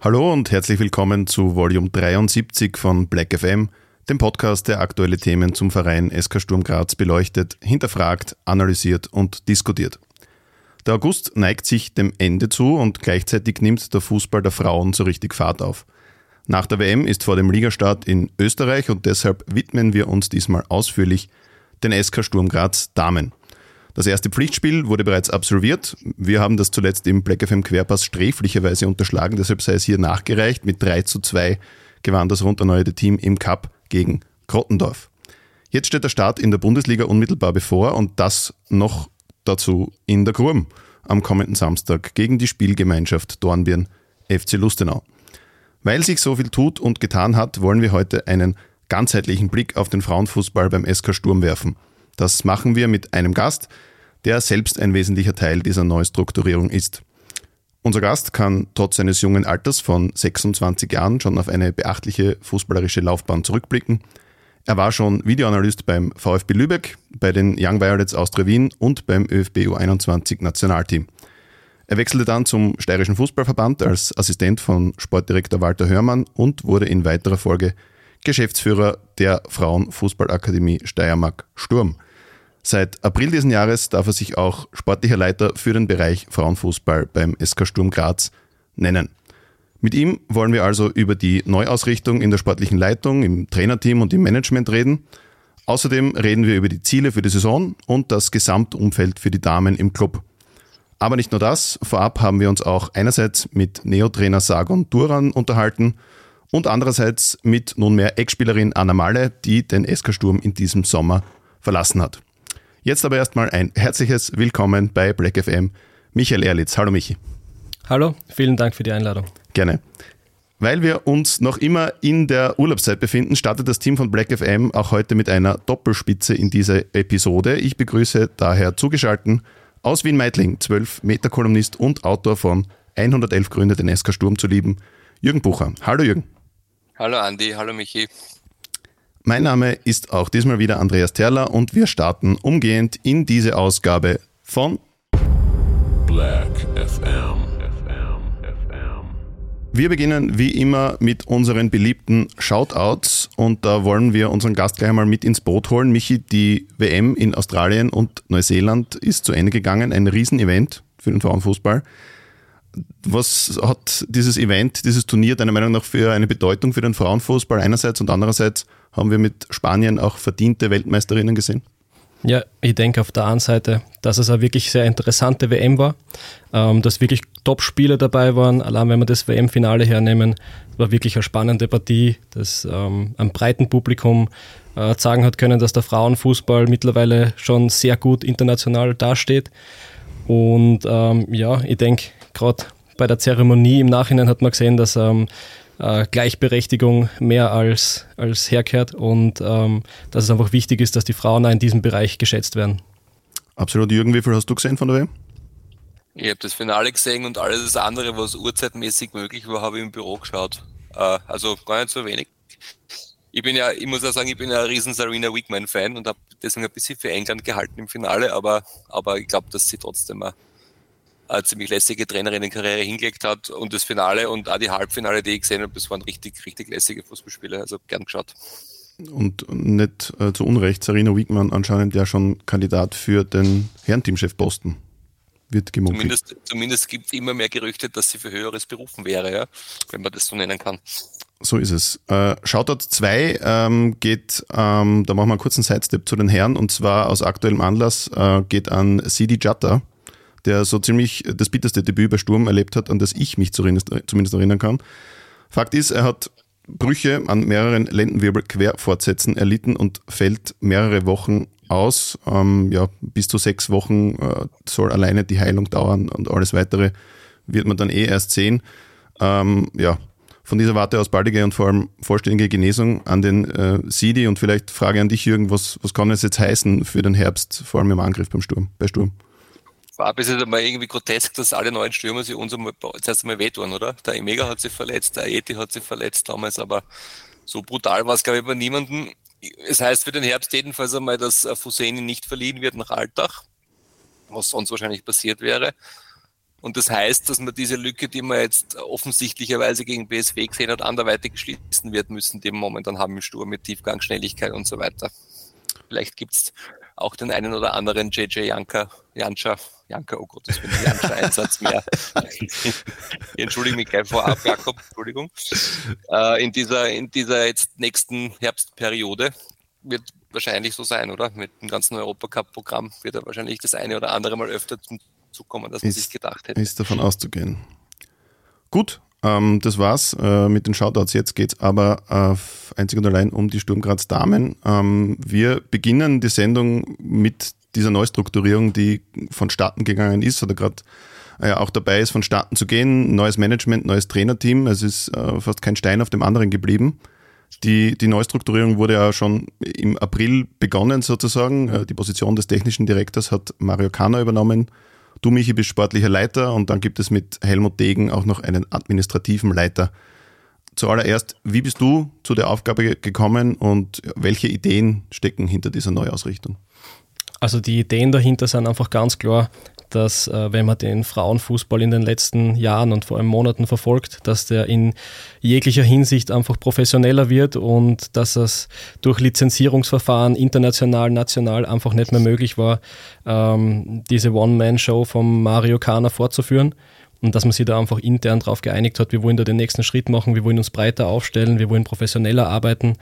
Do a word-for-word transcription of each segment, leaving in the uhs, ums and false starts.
Hallo und herzlich willkommen zu Volume dreiundsiebzig von Black F M, dem Podcast, der aktuelle Themen zum Verein S K Sturm Graz beleuchtet, hinterfragt, analysiert und diskutiert. Der August neigt sich dem Ende zu und gleichzeitig nimmt der Fußball der Frauen so richtig Fahrt auf. Nach der W M ist vor dem Ligastart in Österreich und deshalb widmen wir uns diesmal ausführlich den S K Sturm Graz Damen. Das erste Pflichtspiel wurde bereits absolviert. Wir haben das zuletzt im Black F M Querpass sträflicherweise unterschlagen, deshalb sei es hier nachgereicht. Mit drei zu zwei gewann das rund erneuerte Team im Cup gegen Grottendorf. Jetzt steht der Start in der Bundesliga unmittelbar bevor und das noch dazu in der Gurm am kommenden Samstag gegen die Spielgemeinschaft Dornbirn F C Lustenau. Weil sich so viel tut und getan hat, wollen wir heute einen ganzheitlichen Blick auf den Frauenfußball beim S K Sturm werfen. Das machen wir mit einem Gast, der selbst ein wesentlicher Teil dieser Neustrukturierung ist. Unser Gast kann trotz seines jungen Alters von sechsundzwanzig Jahren schon auf eine beachtliche fußballerische Laufbahn zurückblicken. Er war schon Videoanalyst beim VfB Lübeck, bei den Young Violets Austria Wien und beim ÖFB U einundzwanzig Nationalteam. Er wechselte dann zum Steirischen Fußballverband als Assistent von Sportdirektor Walter Hörmann und wurde in weiterer Folge Geschäftsführer der Frauenfußballakademie Steiermark Sturm. Seit April diesen Jahres darf er sich auch sportlicher Leiter für den Bereich Frauenfußball beim S K Sturm Graz nennen. Mit ihm wollen wir also über die Neuausrichtung in der sportlichen Leitung, im Trainerteam und im Management reden. Außerdem reden wir über die Ziele für die Saison und das Gesamtumfeld für die Damen im Club. Aber nicht nur das, vorab haben wir uns auch einerseits mit Neotrainer Sargon Duran unterhalten und andererseits mit nunmehr Ex-Spielerin Anna Malle, die den S K Sturm in diesem Sommer verlassen hat. Jetzt aber erstmal ein herzliches Willkommen bei Black F M, Michael Erlitz. Hallo Michi. Hallo, vielen Dank für die Einladung. Gerne. Weil wir uns noch immer in der Urlaubszeit befinden, startet das Team von Black F M auch heute mit einer Doppelspitze in dieser Episode. Ich begrüße daher zugeschaltet aus Wien-Meidling, zwölf Meter Kolumnist und Autor von hundertelf Gründe, den S K Sturm zu lieben, Jürgen Bucher. Hallo Jürgen. Hallo Andi, hallo Michi. Mein Name ist auch diesmal wieder Andreas Terler und wir starten umgehend in diese Ausgabe von Black F M. Wir beginnen wie immer mit unseren beliebten Shoutouts und da wollen wir unseren Gast gleich einmal mit ins Boot holen. Michi, die W M in Australien und Neuseeland ist zu Ende gegangen, ein Riesenevent für den Frauenfußball. Was hat dieses Event, dieses Turnier deiner Meinung nach für eine Bedeutung für den Frauenfußball einerseits und andererseits haben wir mit Spanien auch verdiente Weltmeisterinnen gesehen? Ja, ich denke auf der einen Seite, dass es eine wirklich sehr interessante W M war, ähm, dass wirklich Top-Spieler dabei waren. Allein wenn wir das W M-Finale hernehmen, war wirklich eine spannende Partie, das ähm, einem breiten Publikum äh, zeigen hat können, dass der Frauenfußball mittlerweile schon sehr gut international dasteht. Und ähm, ja, ich denke, gerade bei der Zeremonie im Nachhinein hat man gesehen, dass ähm, äh, Gleichberechtigung mehr als, als herkehrt und ähm, dass es einfach wichtig ist, dass die Frauen auch in diesem Bereich geschätzt werden. Absolut. Jürgen, wie viel hast du gesehen von der W M? Ich habe das Finale gesehen und alles das andere, was urzeitmäßig möglich war, habe ich im Büro geschaut. Äh, also gar nicht so wenig. Ich bin ja, ich muss auch sagen, ich bin ja ein riesen Sarina Wiegman-Fan und habe deswegen ein bisschen für England gehalten im Finale, aber, aber ich glaube, dass sie trotzdem eine, eine ziemlich lässige Trainerinnenkarriere hingelegt hat und das Finale und auch die Halbfinale, die ich gesehen habe, das waren richtig, richtig lässige Fußballspiele, also gern geschaut. Und nicht äh, zu Unrecht, Sarina Wiegman anscheinend ja schon Kandidat für den Herrenteamchef-Posten. Wird gemunkelt. Zumindest, zumindest gibt es immer mehr Gerüchte, dass sie für Höheres berufen wäre, ja, wenn man das so nennen kann. So ist es. Äh, Shoutout zwei ähm, geht, ähm, da machen wir einen kurzen Sidestep zu den Herren und zwar aus aktuellem Anlass äh, geht an Sidi Jatta, der so ziemlich das bitterste Debüt bei Sturm erlebt hat, an das ich mich zumindest erinnern kann. Fakt ist, er hat Brüche an mehreren Lendenwirbel-Querfortsätzen erlitten und fällt mehrere Wochen aus. Ähm, ja, bis zu sechs Wochen äh, soll alleine die Heilung dauern und alles weitere wird man dann eh erst sehen. Ähm, ja, von dieser Warte aus baldige und vor allem vollständige Genesung an den äh, Sidi und vielleicht Frage an dich, Jürgen, was, was kann es jetzt heißen für den Herbst, vor allem im Angriff beim Sturm, bei Sturm? War ein bisschen mal irgendwie grotesk, dass alle neuen Stürmer sich uns einmal, zuerst einmal wehtun, oder? Der Emega hat sich verletzt, der Eti hat sich verletzt damals, aber so brutal war es, glaube ich, bei niemandem. Es heißt für den Herbst jedenfalls einmal, dass Fuseni nicht verliehen wird nach Altach, was sonst wahrscheinlich passiert wäre. Und das heißt, dass man diese Lücke, die man jetzt offensichtlicherweise gegen B S W gesehen hat, anderweitig schließen wird müssen, die wir momentan haben im Sturm mit Tiefgang, Schnelligkeit und so weiter. Vielleicht gibt's auch den einen oder anderen J J Janka, Jancha, Janka, oh Gott, das wird ein Jancha-Einsatz mehr. Ich entschuldige mich gleich vorab, Jakob, Entschuldigung. Äh, in dieser, in dieser jetzt nächsten Herbstperiode wird wahrscheinlich so sein, oder? Mit dem ganzen Europacup-Programm wird er wahrscheinlich das eine oder andere mal öfter zum Zug kommen, als man ist, sich gedacht hätte. Ist davon auszugehen. Gut, ähm, das war's äh, mit den Shoutouts. Jetzt geht's aber äh, einzig und allein um die Sturm Graz Damen. Ähm, wir beginnen die Sendung mit dieser Neustrukturierung, die vonstatten gegangen ist oder gerade äh, auch dabei ist, vonstatten zu gehen. Neues Management, neues Trainerteam. Es ist äh, fast kein Stein auf dem anderen geblieben. Die, die Neustrukturierung wurde ja schon im April begonnen sozusagen. Äh, die Position des technischen Direktors hat Mario Kana übernommen. Du, Michi, bist sportlicher Leiter und dann gibt es mit Helmut Degen auch noch einen administrativen Leiter. Zuallererst, wie bist du zu der Aufgabe gekommen und welche Ideen stecken hinter dieser Neuausrichtung? Also die Ideen dahinter sind einfach ganz klar, dass äh, wenn man den Frauenfußball in den letzten Jahren und vor allem Monaten verfolgt, dass der in jeglicher Hinsicht einfach professioneller wird und dass es durch Lizenzierungsverfahren international, national einfach nicht mehr möglich war, ähm, diese One-Man-Show von Mario Kana fortzuführen. Und dass man sich da einfach intern darauf geeinigt hat, wir wollen da den nächsten Schritt machen, wir wollen uns breiter aufstellen, wir wollen professioneller arbeiten.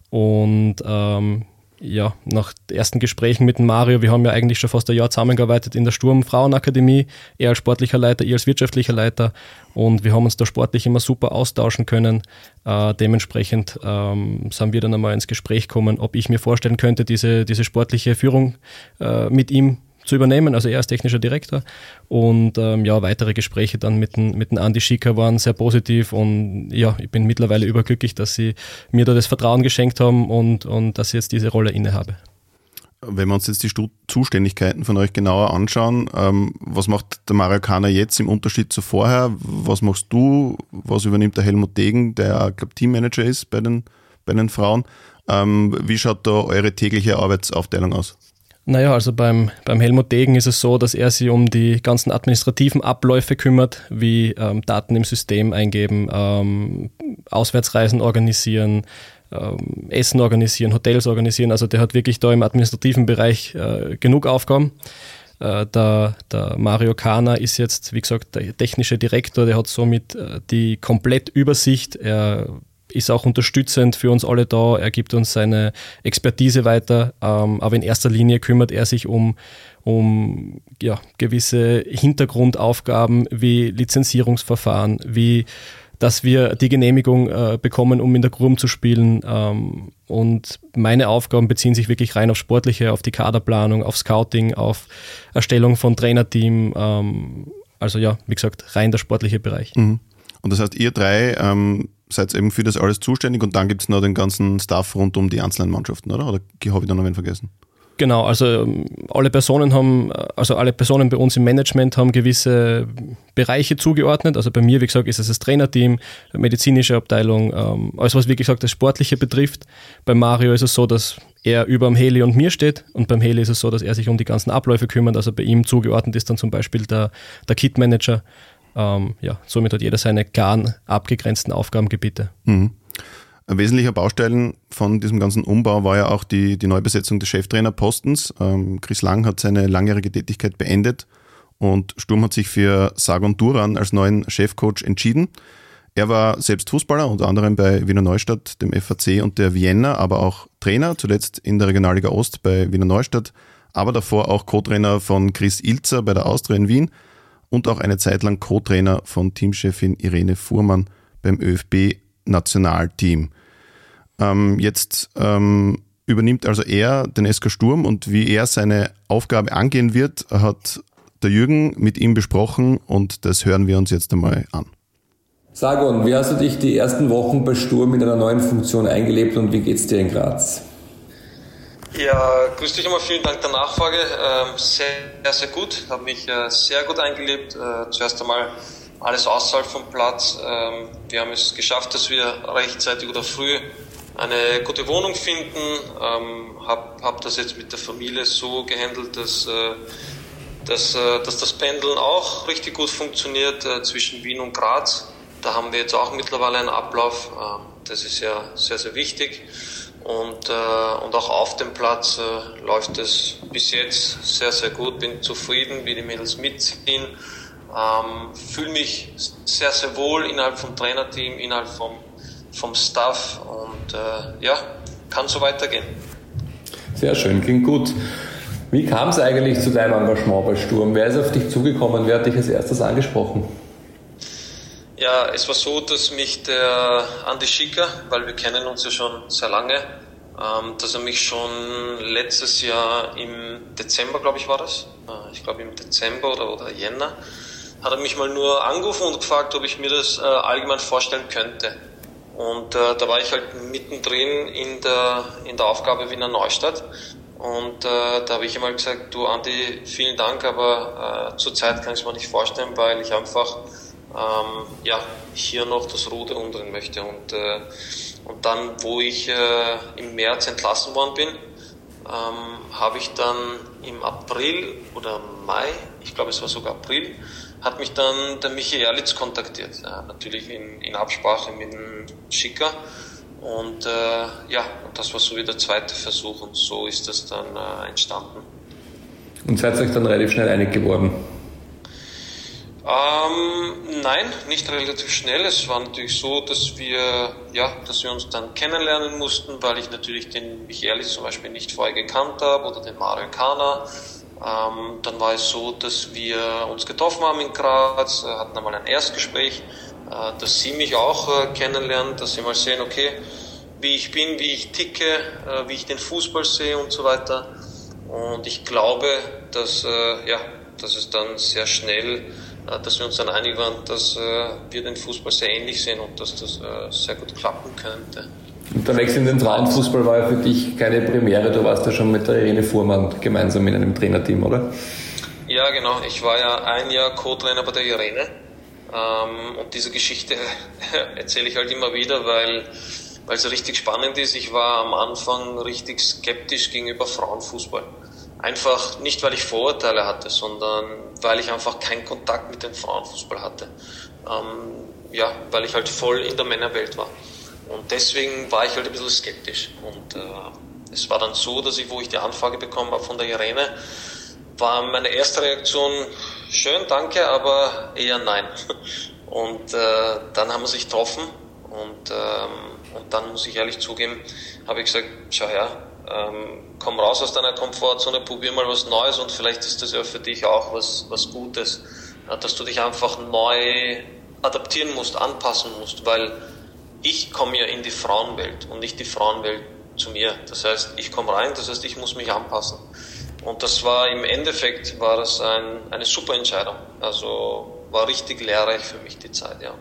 Und ähm, ja, nach ersten Gesprächen mit dem Mario, wir haben ja eigentlich schon fast ein Jahr zusammengearbeitet in der Sturm Frauenakademie, er als sportlicher Leiter, ich als wirtschaftlicher Leiter, und wir haben uns da sportlich immer super austauschen können. Äh, dementsprechend ähm, sind wir dann einmal ins Gespräch gekommen, ob ich mir vorstellen könnte, diese, diese sportliche Führung äh, mit ihm zu übernehmen, also er als technischer Direktor. Und ähm, ja, weitere Gespräche dann mit dem, mit dem Andi Schicker waren sehr positiv und ja, ich bin mittlerweile überglücklich, dass sie mir da das Vertrauen geschenkt haben und, und dass ich jetzt diese Rolle innehabe. Wenn wir uns jetzt die Stu- Zuständigkeiten von euch genauer anschauen, ähm, was macht der Mario Kana jetzt im Unterschied zu vorher? Was machst du? Was übernimmt der Helmut Degen, der, glaube Teammanager ist bei den, bei den Frauen? Ähm, wie schaut da eure tägliche Arbeitsaufteilung aus? Naja, also beim, beim Helmut Degen ist es so, dass er sich um die ganzen administrativen Abläufe kümmert, wie ähm, Daten im System eingeben, ähm, Auswärtsreisen organisieren, ähm, Essen organisieren, Hotels organisieren. Also der hat wirklich da im administrativen Bereich äh, genug Aufgaben. Äh, der, der Mario Kana ist jetzt, wie gesagt, der technische Direktor, der hat somit äh, die Komplettübersicht. Er ist auch unterstützend für uns alle da, er gibt uns seine Expertise weiter, ähm, aber in erster Linie kümmert er sich um, um ja, gewisse Hintergrundaufgaben wie Lizenzierungsverfahren, wie dass wir die Genehmigung äh, bekommen, um in der Grum zu spielen, ähm, und meine Aufgaben beziehen sich wirklich rein auf Sportliche, auf die Kaderplanung, auf Scouting, auf Erstellung von Trainerteam, ähm, also ja, wie gesagt, rein der sportliche Bereich. Mhm. Und das heißt, ihr drei ähm, seid eben für das alles zuständig und dann gibt es noch den ganzen Staff rund um die einzelnen Mannschaften, oder? Oder habe ich da noch wen vergessen? Genau, also alle Personen haben, also alle Personen bei uns im Management haben gewisse Bereiche zugeordnet. Also bei mir, wie gesagt, ist es das Trainerteam, medizinische Abteilung, ähm, alles was, wie gesagt, das Sportliche betrifft. Bei Mario ist es so, dass er über dem Heli und mir steht und beim Heli ist es so, dass er sich um die ganzen Abläufe kümmert. Also bei ihm zugeordnet ist dann zum Beispiel der, der Kit-Manager. Ähm, ja, somit hat jeder seine klaren, abgegrenzten Aufgabengebiete. Mhm. Ein wesentlicher Baustein von diesem ganzen Umbau war ja auch die, die Neubesetzung des Cheftrainerpostens. Ähm, Chris Lang hat seine langjährige Tätigkeit beendet und Sturm hat sich für Sargon Duran als neuen Chefcoach entschieden. Er war selbst Fußballer, unter anderem bei Wiener Neustadt, dem F A C und der Vienna, aber auch Trainer, zuletzt in der Regionalliga Ost bei Wiener Neustadt, aber davor auch Co-Trainer von Chris Ilzer bei der Austria in Wien und auch eine Zeit lang Co-Trainer von Teamchefin Irene Fuhrmann beim ÖFB-Nationalteam. Ähm, jetzt ähm, übernimmt also er den S K Sturm und wie er seine Aufgabe angehen wird, hat der Jürgen mit ihm besprochen und das hören wir uns jetzt einmal an. Sargon, wie hast du dich die ersten Wochen bei Sturm in deiner neuen Funktion eingelebt und wie geht's dir in Graz? Ja, grüß dich einmal, vielen Dank der Nachfrage. Ähm, sehr, sehr gut, habe mich äh, sehr gut eingelebt. Äh, zuerst einmal alles außerhalb vom Platz. Ähm, wir haben es geschafft, dass wir rechtzeitig oder früh eine gute Wohnung finden. Ähm, hab, hab das jetzt mit der Familie so gehandelt, dass, äh, dass, äh, dass das Pendeln auch richtig gut funktioniert äh, zwischen Wien und Graz. Da haben wir jetzt auch mittlerweile einen Ablauf. Äh, das ist ja sehr, sehr wichtig. Und, äh, und auch auf dem Platz äh, läuft es bis jetzt sehr, sehr gut. Bin zufrieden, wie die Mädels mitziehen. Ähm, fühle mich sehr, sehr wohl innerhalb vom Trainerteam, innerhalb vom, vom Staff und äh, ja, kann so weitergehen. Sehr schön, klingt gut. Wie kam es eigentlich zu deinem Engagement bei Sturm? Wer ist auf dich zugekommen? Wer hat dich als erstes angesprochen? Ja, es war so, dass mich der Andi Schicker, weil wir kennen uns ja schon sehr lange, ähm, dass er mich schon letztes Jahr im Dezember, glaube ich, war das, äh, ich glaube im Dezember oder, oder Jänner, hat er mich mal nur angerufen und gefragt, ob ich mir das äh, allgemein vorstellen könnte. Und äh, da war ich halt mittendrin in der, in der Aufgabe Wiener Neustadt. Und äh, da habe ich einmal gesagt, du Andi, vielen Dank, aber äh, zurzeit kann ich es mir nicht vorstellen, weil ich einfach ähm, ja, hier noch das Ruder umdrehen möchte. Und, äh, und dann, wo ich äh, im März entlassen worden bin, ähm, habe ich dann im April oder Mai, ich glaube es war sogar April, hat mich dann der Michi Erlitz kontaktiert, ja, natürlich in, in Absprache mit dem Schicker und äh, ja, das war so wie der zweite Versuch und so ist das dann äh, entstanden. Und seid ihr euch dann relativ schnell einig geworden? Ähm, nein, nicht relativ schnell. Es war natürlich so, dass wir, ja, dass wir uns dann kennenlernen mussten, weil ich natürlich den Michi Erlitz zum Beispiel nicht vorher gekannt habe oder den Mario Kana. Ähm, dann war es so, dass wir uns getroffen haben in Graz, äh, hatten einmal ein Erstgespräch, äh, dass sie mich auch äh, kennenlernen, dass sie mal sehen, okay, wie ich bin, wie ich ticke, äh, wie ich den Fußball sehe und so weiter. Und ich glaube, dass, äh, ja, dass es dann sehr schnell, äh, dass wir uns dann einig waren, dass äh, wir den Fußball sehr ähnlich sehen und dass das äh, sehr gut klappen könnte. Und der Wechsel in den Frauenfußball war ja für dich keine Premiere, du warst ja schon mit der Irene Fuhrmann gemeinsam in einem Trainerteam, oder? Ja, genau. Ich war ja ein Jahr Co-Trainer bei der Irene ähm, und diese Geschichte erzähle ich halt immer wieder, weil weil es richtig spannend ist. Ich war am Anfang richtig skeptisch gegenüber Frauenfußball. Einfach nicht, weil ich Vorurteile hatte, sondern weil ich einfach keinen Kontakt mit dem Frauenfußball hatte. Ähm, ja, weil ich halt voll in der Männerwelt war. Und deswegen war ich halt ein bisschen skeptisch. Und äh, es war dann so, dass ich, wo ich die Anfrage bekommen habe von der Irene, war meine erste Reaktion, schön, danke, aber eher nein. Und äh, dann haben wir sich getroffen und, ähm, und dann muss ich ehrlich zugeben, habe ich gesagt, schau her, ähm, komm raus aus deiner Komfortzone, probier mal was Neues und vielleicht ist das ja für dich auch was, was Gutes, ja, dass du dich einfach neu adaptieren musst, anpassen musst, weil ich komme ja in die Frauenwelt und nicht die Frauenwelt zu mir. Das heißt, ich komme rein, das heißt, ich muss mich anpassen. Und das war im Endeffekt war das ein, eine super Entscheidung. Also war richtig lehrreich für mich die Zeit, ja.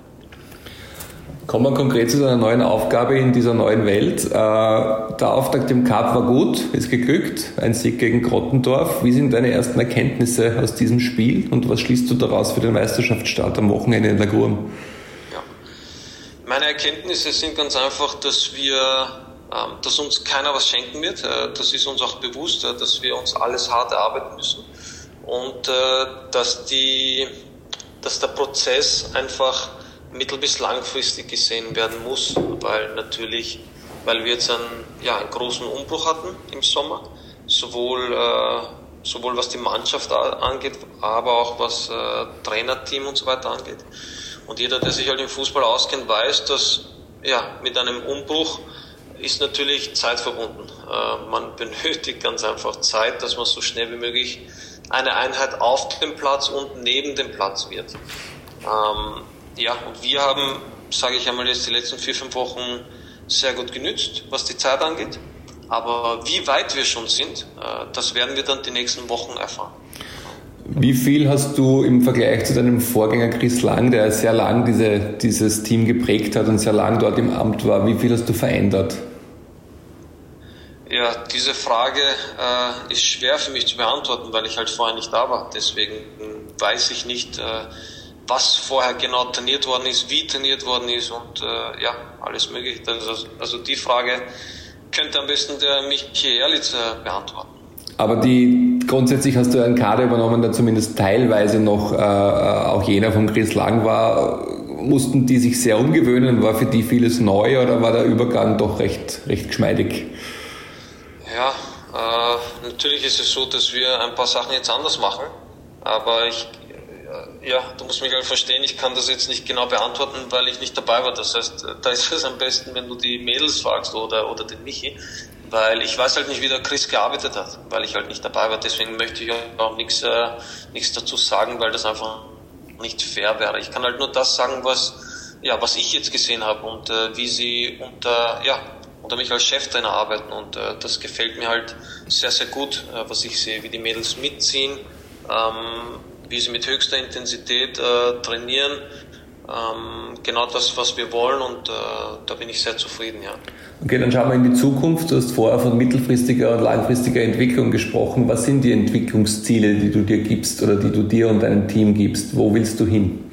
Kommen wir konkret zu deiner neuen Aufgabe in dieser neuen Welt. Äh, der Auftakt im Cup war gut, ist geglückt, ein Sieg gegen Grottendorf. Wie sind deine ersten Erkenntnisse aus diesem Spiel und was schließt du daraus für den Meisterschaftsstart am Wochenende in Laguren? Ja. Meine Erkenntnisse sind ganz einfach, dass wir, ähm, dass uns keiner was schenken wird. Äh, das ist uns auch bewusst, äh, dass wir uns alles hart erarbeiten müssen und äh, dass die, dass der Prozess einfach mittel- bis langfristig gesehen werden muss, weil natürlich, weil wir jetzt einen, ja, einen großen Umbruch hatten im Sommer, sowohl, äh, sowohl was die Mannschaft angeht, aber auch was äh, Trainerteam und so weiter angeht. Und jeder, der sich halt im Fußball auskennt, weiß, dass ja, mit einem Umbruch ist natürlich Zeit verbunden. Äh, man benötigt ganz einfach Zeit, dass man so schnell wie möglich eine Einheit auf dem Platz und neben dem Platz wird. Ähm, Ja, und wir haben, sage ich einmal, jetzt die letzten vier, fünf Wochen sehr gut genützt, was die Zeit angeht. Aber wie weit wir schon sind, das werden wir dann die nächsten Wochen erfahren. Wie viel hast du im Vergleich zu deinem Vorgänger Chris Lang, der sehr lang diese, dieses Team geprägt hat und sehr lang dort im Amt war, wie viel hast du verändert? Ja, diese Frage äh, ist schwer für mich zu beantworten, weil ich halt vorher nicht da war. Deswegen weiß ich nicht, äh, was vorher genau trainiert worden ist, wie trainiert worden ist und äh, ja, alles mögliche. Also, also die Frage könnte am besten der Michi Erlitz äh, beantworten. Aber die, grundsätzlich hast du einen Kader übernommen, der zumindest teilweise noch äh, auch jener von Chris Lang war. Mussten die sich sehr umgewöhnen? War für die vieles neu oder war der Übergang doch recht, recht geschmeidig? Ja, äh, natürlich ist es so, dass wir ein paar Sachen jetzt anders machen. Aber ich, äh, ja, du musst mich halt verstehen, ich kann das jetzt nicht genau beantworten, weil ich nicht dabei war. Das heißt, da ist es am besten, wenn du die Mädels fragst oder, oder den Michi. Weil ich weiß halt nicht, wie der Chris gearbeitet hat, weil ich halt nicht dabei war. Deswegen möchte ich auch nichts, äh, nichts dazu sagen, weil das einfach nicht fair wäre. Ich kann halt nur das sagen, was, ja, was ich jetzt gesehen habe und äh, wie sie unter, ja, unter mich als Cheftrainer arbeiten. Und äh, das gefällt mir halt sehr, sehr gut, äh, was ich sehe, wie die Mädels mitziehen, ähm, wie sie mit höchster Intensität äh, trainieren. Ähm, genau das, was wir wollen, und äh, da bin ich sehr zufrieden, ja. Okay, dann schauen wir in die Zukunft. Du hast vorher von mittelfristiger und langfristiger Entwicklung gesprochen. Was sind die Entwicklungsziele, die du dir gibst oder die du dir und deinem Team gibst? Wo willst du hin?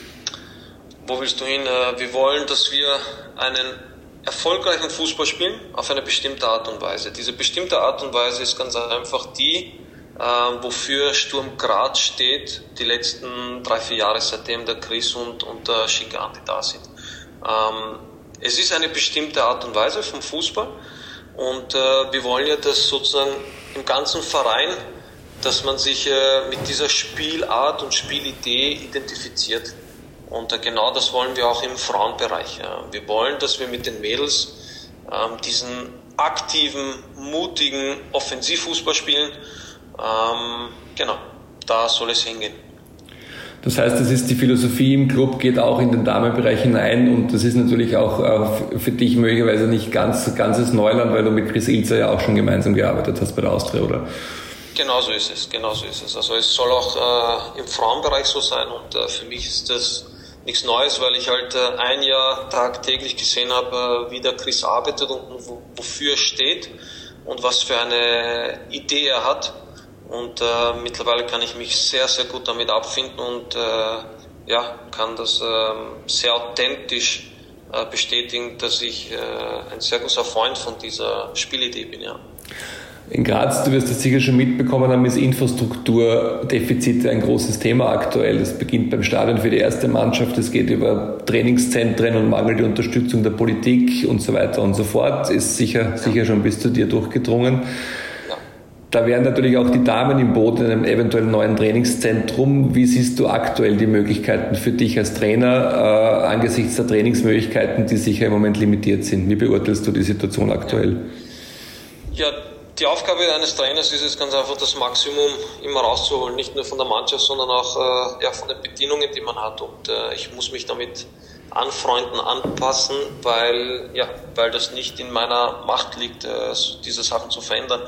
Wo willst du hin? Wir wollen, dass wir einen erfolgreichen Fußball spielen auf eine bestimmte Art und Weise. Diese bestimmte Art und Weise ist ganz einfach die, wofür Sturm Graz steht, die letzten drei, vier Jahre, seitdem der Chris und, und der Schickerandi da sind. Es ist eine bestimmte Art und Weise vom Fußball, und äh, wir wollen ja, dass sozusagen im ganzen Verein, dass man sich äh, mit dieser Spielart und Spielidee identifiziert, und äh, genau das wollen wir auch im Frauenbereich. Äh. Wir wollen, dass wir mit den Mädels äh, diesen aktiven, mutigen Offensivfußball spielen. Ähm, genau, da soll es hingehen. Das heißt, das ist die Philosophie im Club, geht auch in den Damenbereich hinein, und das ist natürlich auch für dich möglicherweise nicht ganz ganzes Neuland, weil du mit Chris Ilzer ja auch schon gemeinsam gearbeitet hast bei der Austria, oder? Genau so ist es, genau so ist es. Also es soll auch äh, im Frauenbereich so sein, und äh, für mich ist das nichts Neues, weil ich halt äh, ein Jahr tagtäglich gesehen habe, äh, wie der Chris arbeitet und wo, wofür er steht und was für eine Idee er hat. Und äh, mittlerweile kann ich mich sehr, sehr gut damit abfinden und äh, ja, kann das äh, sehr authentisch äh, bestätigen, dass ich äh, ein sehr großer Freund von dieser Spielidee bin, ja. In Graz, du wirst das sicher schon mitbekommen haben, ist Infrastrukturdefizite ein großes Thema aktuell. Das beginnt beim Stadion für die erste Mannschaft, es geht über Trainingszentren und mangelnde Unterstützung der Politik und so weiter und so fort. Ist sicher, sicher schon bis zu dir durchgedrungen. Da wären natürlich auch die Damen im Boot in einem eventuell neuen Trainingszentrum. Wie siehst du aktuell die Möglichkeiten für dich als Trainer äh, angesichts der Trainingsmöglichkeiten, die sicher im Moment limitiert sind? Wie beurteilst du die Situation aktuell? Ja, die Aufgabe eines Trainers ist es ganz einfach, das Maximum immer rauszuholen. Nicht nur von der Mannschaft, sondern auch äh, ja, von den Bedingungen, die man hat. Und äh, ich muss mich damit anfreunden, anpassen, weil, ja, weil das nicht in meiner Macht liegt, äh, diese Sachen zu verändern.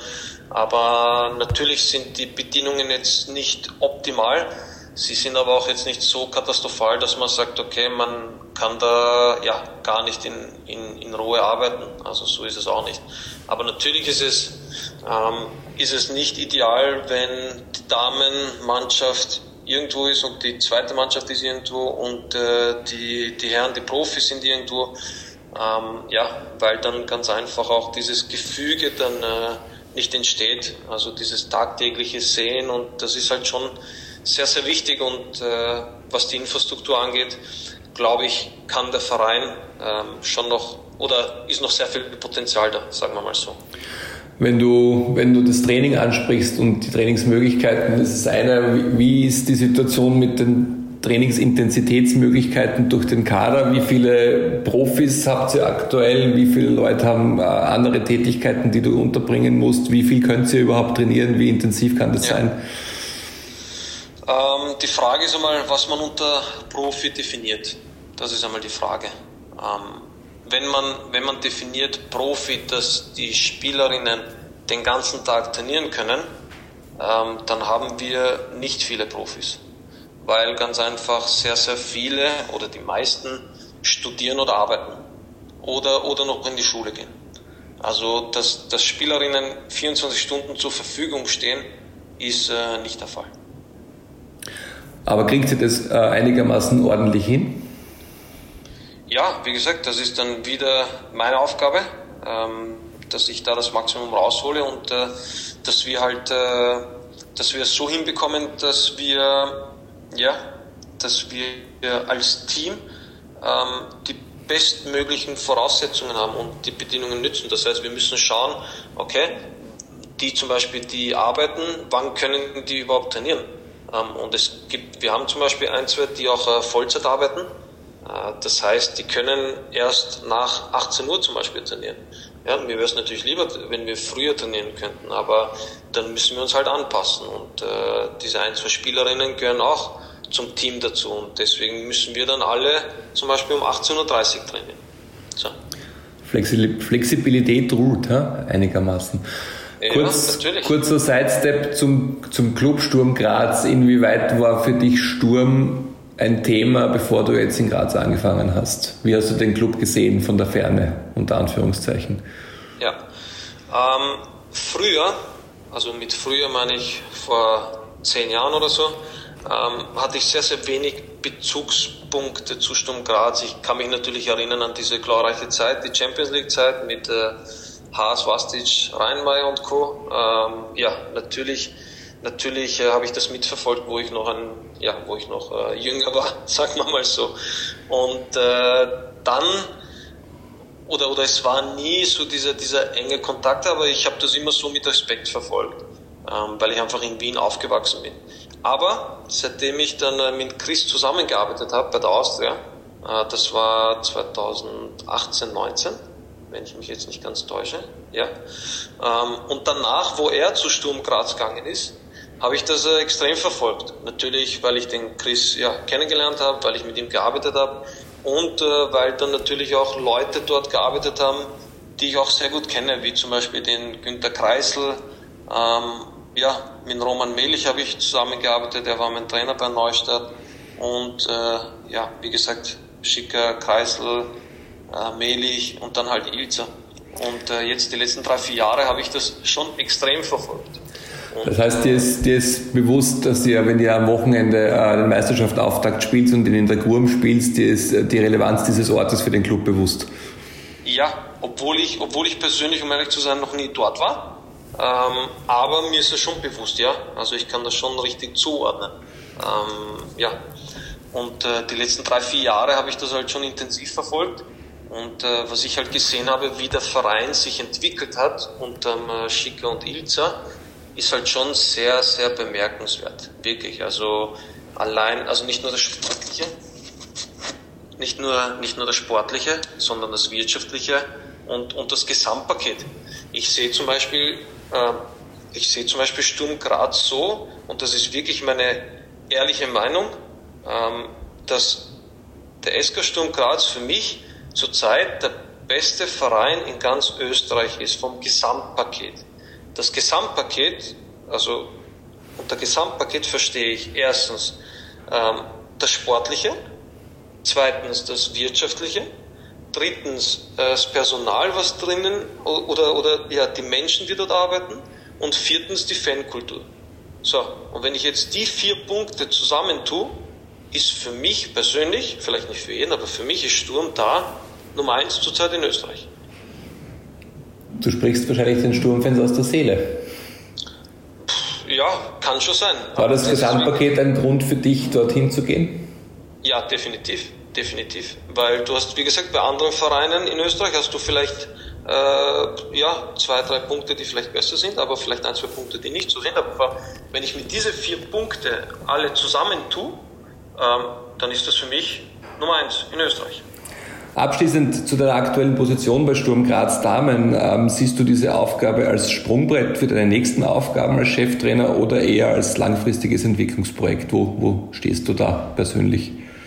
Aber natürlich sind die Bedingungen jetzt nicht optimal. Sie sind aber auch jetzt nicht so katastrophal, dass man sagt, okay, man kann da ja gar nicht in, in, in Ruhe arbeiten. Also so ist es auch nicht. Aber natürlich ist es, ähm, ist es nicht ideal, wenn die Damenmannschaft irgendwo ist und die zweite Mannschaft ist irgendwo und äh, die, die Herren, die Profis sind irgendwo. Ähm, ja, weil dann ganz einfach auch dieses Gefüge dann äh, nicht entsteht. Also dieses tagtägliche Sehen, und das ist halt schon sehr, sehr wichtig. Und äh, was die Infrastruktur angeht, glaube ich, kann der Verein ähm, schon noch, oder ist noch sehr viel Potenzial da, sagen wir mal so. Wenn du, wenn du das Training ansprichst und die Trainingsmöglichkeiten, das ist eine, wie ist die Situation mit den Trainingsintensitätsmöglichkeiten durch den Kader? Wie viele Profis habt ihr aktuell? Wie viele Leute haben äh, andere Tätigkeiten, die du unterbringen musst? Wie viel könnt ihr überhaupt trainieren? Wie intensiv kann das ja. sein? Ähm, die Frage ist einmal, was man unter Profi definiert. Das ist einmal die Frage. Ähm, wenn man, wenn man definiert Profi, dass die Spielerinnen den ganzen Tag trainieren können, ähm, dann haben wir nicht viele Profis. Weil ganz einfach sehr, sehr viele oder die meisten studieren oder arbeiten oder, oder noch in die Schule gehen. Also, dass, dass Spielerinnen vierundzwanzig Stunden zur Verfügung stehen, ist äh, nicht der Fall. Aber kriegt sie das äh, einigermaßen ordentlich hin? Ja, wie gesagt, das ist dann wieder meine Aufgabe. Ähm, dass ich da das Maximum raushole und äh, dass wir halt, äh, dass wir es so hinbekommen, dass wir, ja, dass wir als Team ähm, die bestmöglichen Voraussetzungen haben und die Bedingungen nützen. Das heißt, wir müssen schauen, okay, die zum Beispiel, die arbeiten, wann können die überhaupt trainieren? Ähm, und es gibt, wir haben zum Beispiel ein, zwei, die auch äh, Vollzeit arbeiten. Äh, das heißt, die können erst nach achtzehn Uhr zum Beispiel trainieren. Ja, mir wäre es natürlich lieber, wenn wir früher trainieren könnten, aber dann müssen wir uns halt anpassen. Und äh, diese ein, zwei Spielerinnen gehören auch zum Team dazu. Und deswegen müssen wir dann alle zum Beispiel um achtzehn Uhr dreißig trainieren. So. Flexibilität ruht, ja? Einigermaßen. Ja, Kurz, natürlich. Kurzer Sidestep zum, zum Club Sturm Graz. Inwieweit war für dich Sturm ein Thema, bevor du jetzt in Graz angefangen hast? Wie hast du den Club gesehen von der Ferne, unter Anführungszeichen? Ja, ähm, früher, also mit früher meine ich vor zehn Jahren oder so, ähm, hatte ich sehr, sehr wenig Bezugspunkte zu Sturm Graz. Ich kann mich natürlich erinnern an diese glorreiche Zeit, die Champions League Zeit mit äh, Haas, Vastic, Reinmeier und Co. Ähm, ja, natürlich, natürlich äh, habe ich das mitverfolgt, wo ich noch ein, ja, wo ich noch äh, jünger war, sagen wir mal so. Und äh, dann, oder oder es war nie so dieser dieser enge Kontakt, aber ich habe das immer so mit Respekt verfolgt, ähm, weil ich einfach in Wien aufgewachsen bin. Aber seitdem ich dann äh, mit Chris zusammengearbeitet habe bei der Austria, äh, das war zweitausendachtzehn, neunzehn. Wenn ich mich jetzt nicht ganz täusche, ja. Ähm, und danach, wo er zu Sturm Graz gegangen ist, habe ich das äh, extrem verfolgt. Natürlich, weil ich den Chris ja kennengelernt habe, weil ich mit ihm gearbeitet habe und äh, weil dann natürlich auch Leute dort gearbeitet haben, die ich auch sehr gut kenne, wie zum Beispiel den Günter Kreisel. Ähm, ja, mit Roman Melich habe ich zusammengearbeitet, er war mein Trainer bei Neustadt und äh, ja, wie gesagt, Schicker, Kreisel, Äh, Melich und dann halt Ilzer. Und äh, jetzt die letzten drei, vier Jahre habe ich das schon extrem verfolgt. Und das heißt, dir ist, dir ist bewusst, dass ihr, wenn ihr am Wochenende äh, den Meisterschaftsauftakt spielt und in der Gurm spielst, dir ist die Relevanz dieses Ortes für den Club bewusst? Ja, obwohl ich, obwohl ich persönlich, um ehrlich zu sein, noch nie dort war. Ähm, aber mir ist es schon bewusst, ja. Also ich kann das schon richtig zuordnen. Ähm, ja. Und äh, die letzten drei, vier Jahre habe ich das halt schon intensiv verfolgt. Und äh, was ich halt gesehen habe, wie der Verein sich entwickelt hat unter ähm, Schicker und Ilzer, ist halt schon sehr, sehr bemerkenswert. Wirklich. Also allein, also nicht nur das Sportliche, nicht nur, nicht nur das Sportliche, sondern das Wirtschaftliche und, und das Gesamtpaket. Ich sehe zum Beispiel, äh, ich sehe zum Beispiel Sturm Graz so, und das ist wirklich meine ehrliche Meinung, ähm, dass der S K Sturm Graz für mich zurzeit der beste Verein in ganz Österreich ist, vom Gesamtpaket. Das Gesamtpaket, also unter Gesamtpaket verstehe ich erstens ähm, das Sportliche, zweitens das Wirtschaftliche, drittens äh, das Personal, was drinnen, oder, oder ja, die Menschen, die dort arbeiten, und viertens die Fankultur. So, und wenn ich jetzt die vier Punkte zusammentue, ist für mich persönlich, vielleicht nicht für jeden, aber für mich ist Sturm da Nummer eins zurzeit in Österreich. Du sprichst wahrscheinlich den Sturmfans aus der Seele. Ja, kann schon sein. War das, das Gesamtpaket ein Grund für dich, dorthin zu gehen? Ja, definitiv. Definitiv. Weil du hast, wie gesagt, bei anderen Vereinen in Österreich hast du vielleicht äh, ja, zwei, drei Punkte, die vielleicht besser sind, aber vielleicht ein, zwei Punkte, die nicht so sind. Aber wenn ich mit diesen vier Punkte alle zusammen tue, ähm, dann ist das für mich Nummer eins in Österreich. Abschließend zu deiner aktuellen Position bei Sturm Graz Damen. Ähm, siehst du diese Aufgabe als Sprungbrett für deine nächsten Aufgaben als Cheftrainer oder eher als langfristiges Entwicklungsprojekt? Wo, wo stehst du da persönlich?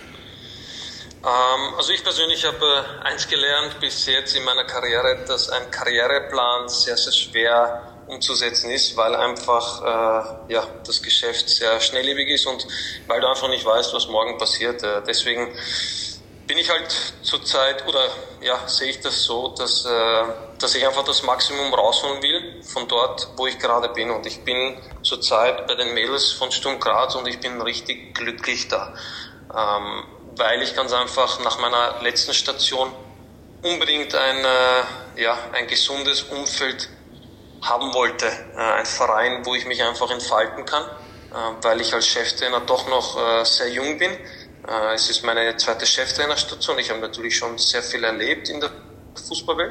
Ähm, also ich persönlich habe äh, eins gelernt bis jetzt in meiner Karriere, dass ein Karriereplan sehr, sehr schwer umzusetzen ist, weil einfach äh, ja, das Geschäft sehr schnelllebig ist und weil du einfach nicht weißt, was morgen passiert. Äh, deswegen bin ich halt zurzeit, oder ja, sehe ich das so, dass, äh, dass ich einfach das Maximum rausholen will von dort, wo ich gerade bin. Und ich bin zurzeit bei den Mädels von Sturm Graz und ich bin richtig glücklich da. Ähm, weil ich ganz einfach nach meiner letzten Station unbedingt ein, äh, ja, ein gesundes Umfeld haben wollte. Äh, ein Verein, wo ich mich einfach entfalten kann, äh, weil ich als Cheftrainer doch noch äh, sehr jung bin. Äh, es ist meine zweite Cheftrainerstation. Ich habe natürlich schon sehr viel erlebt in der Fußballwelt,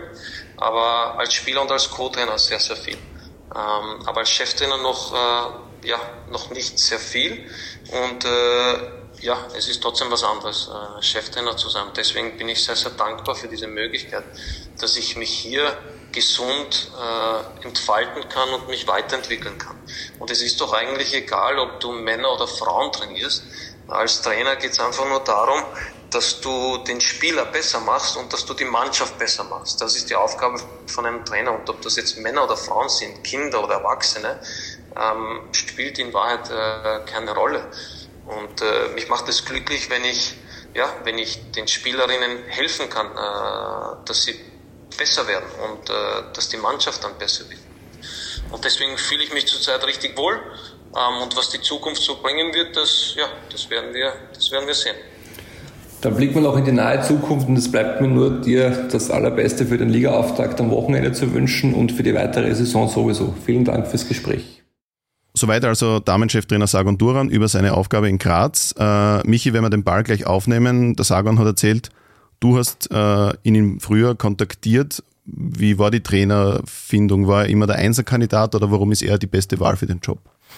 aber als Spieler und als Co-Trainer sehr, sehr viel. Ähm, aber als Cheftrainer noch, äh, ja, noch nicht sehr viel. Und äh, ja, es ist trotzdem was anderes, äh, Cheftrainer zu sein. Deswegen bin ich sehr, sehr dankbar für diese Möglichkeit, dass ich mich hier gesund äh, entfalten kann und mich weiterentwickeln kann. Und es ist doch eigentlich egal, ob du Männer oder Frauen trainierst. Als Trainer geht es einfach nur darum, dass du den Spieler besser machst und dass du die Mannschaft besser machst. Das ist die Aufgabe von einem Trainer. Und ob das jetzt Männer oder Frauen sind, Kinder oder Erwachsene, ähm, spielt in Wahrheit äh, keine Rolle. Und äh, mich macht es glücklich, wenn ich, ja, wenn ich den Spielerinnen helfen kann, äh, dass sie besser werden und äh, dass die Mannschaft dann besser wird. Und deswegen fühle ich mich zurzeit richtig wohl. Ähm, und was die Zukunft so bringen wird, das, ja, das werden wir, das werden wir sehen. Dann blicken wir noch in die nahe Zukunft und es bleibt mir nur, dir das Allerbeste für den Ligaauftakt am Wochenende zu wünschen und für die weitere Saison sowieso. Vielen Dank fürs Gespräch. Soweit also Damencheftrainer Sargon Duran über seine Aufgabe in Graz. Äh, Michi, wenn wir den Ball gleich aufnehmen, der Sargon hat erzählt, du hast äh, ihn im Frühjahr kontaktiert. Wie war die Trainerfindung? War er immer der Einserkandidat oder warum ist er die beste Wahl für den Job?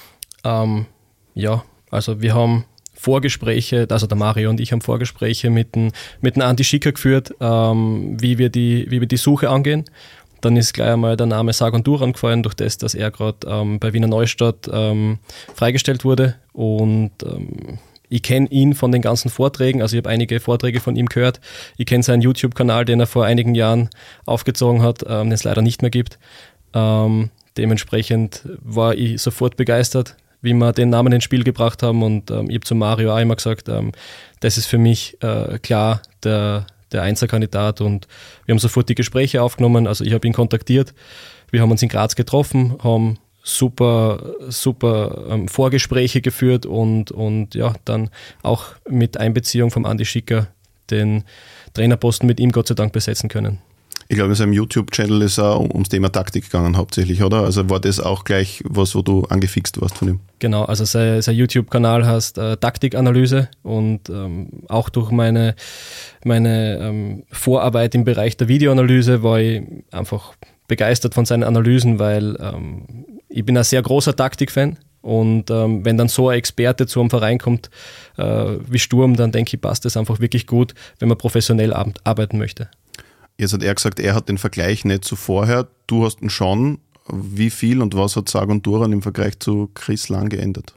Ähm, ja, also wir haben Vorgespräche, also der Mario und ich haben Vorgespräche mit dem, mit dem Andi Schicker geführt, ähm, wie wir die, wie wir die Suche angehen. Dann ist gleich einmal der Name Sargon Duran gefallen, durch das, dass er gerade ähm, bei Wiener Neustadt ähm, freigestellt wurde. Und ähm, ich kenne ihn von den ganzen Vorträgen, also ich habe einige Vorträge von ihm gehört. Ich kenne seinen YouTube-Kanal, den er vor einigen Jahren aufgezogen hat, ähm, den es leider nicht mehr gibt. Ähm, dementsprechend war ich sofort begeistert, wie wir den Namen ins Spiel gebracht haben. Und ähm, ich habe zu Mario auch immer gesagt, ähm, das ist für mich äh, klar der der Einzelkandidat, und wir haben sofort die Gespräche aufgenommen, also ich habe ihn kontaktiert, wir haben uns in Graz getroffen, haben super, super ähm, Vorgespräche geführt und, und ja, dann auch mit Einbeziehung vom Andi Schicker den Trainerposten mit ihm Gott sei Dank besetzen können. Ich glaube, in seinem YouTube-Channel ist er ums Thema Taktik gegangen hauptsächlich, oder? Also war das auch gleich was, wo du angefixt warst von ihm? Genau, also sein, sein YouTube-Kanal heißt äh, Taktikanalyse, und ähm, auch durch meine, meine ähm, Vorarbeit im Bereich der Videoanalyse war ich einfach begeistert von seinen Analysen, weil ähm, ich bin ein sehr großer Taktik-Fan. Und ähm, wenn dann so ein Experte zu einem Verein kommt äh, wie Sturm, dann denke ich, passt das einfach wirklich gut, wenn man professionell arbeiten möchte. Jetzt hat er gesagt, er hat den Vergleich nicht zu vorher. Du hast ihn schon. Wie viel und was hat Sargon Duran im Vergleich zu Chris Lang geändert?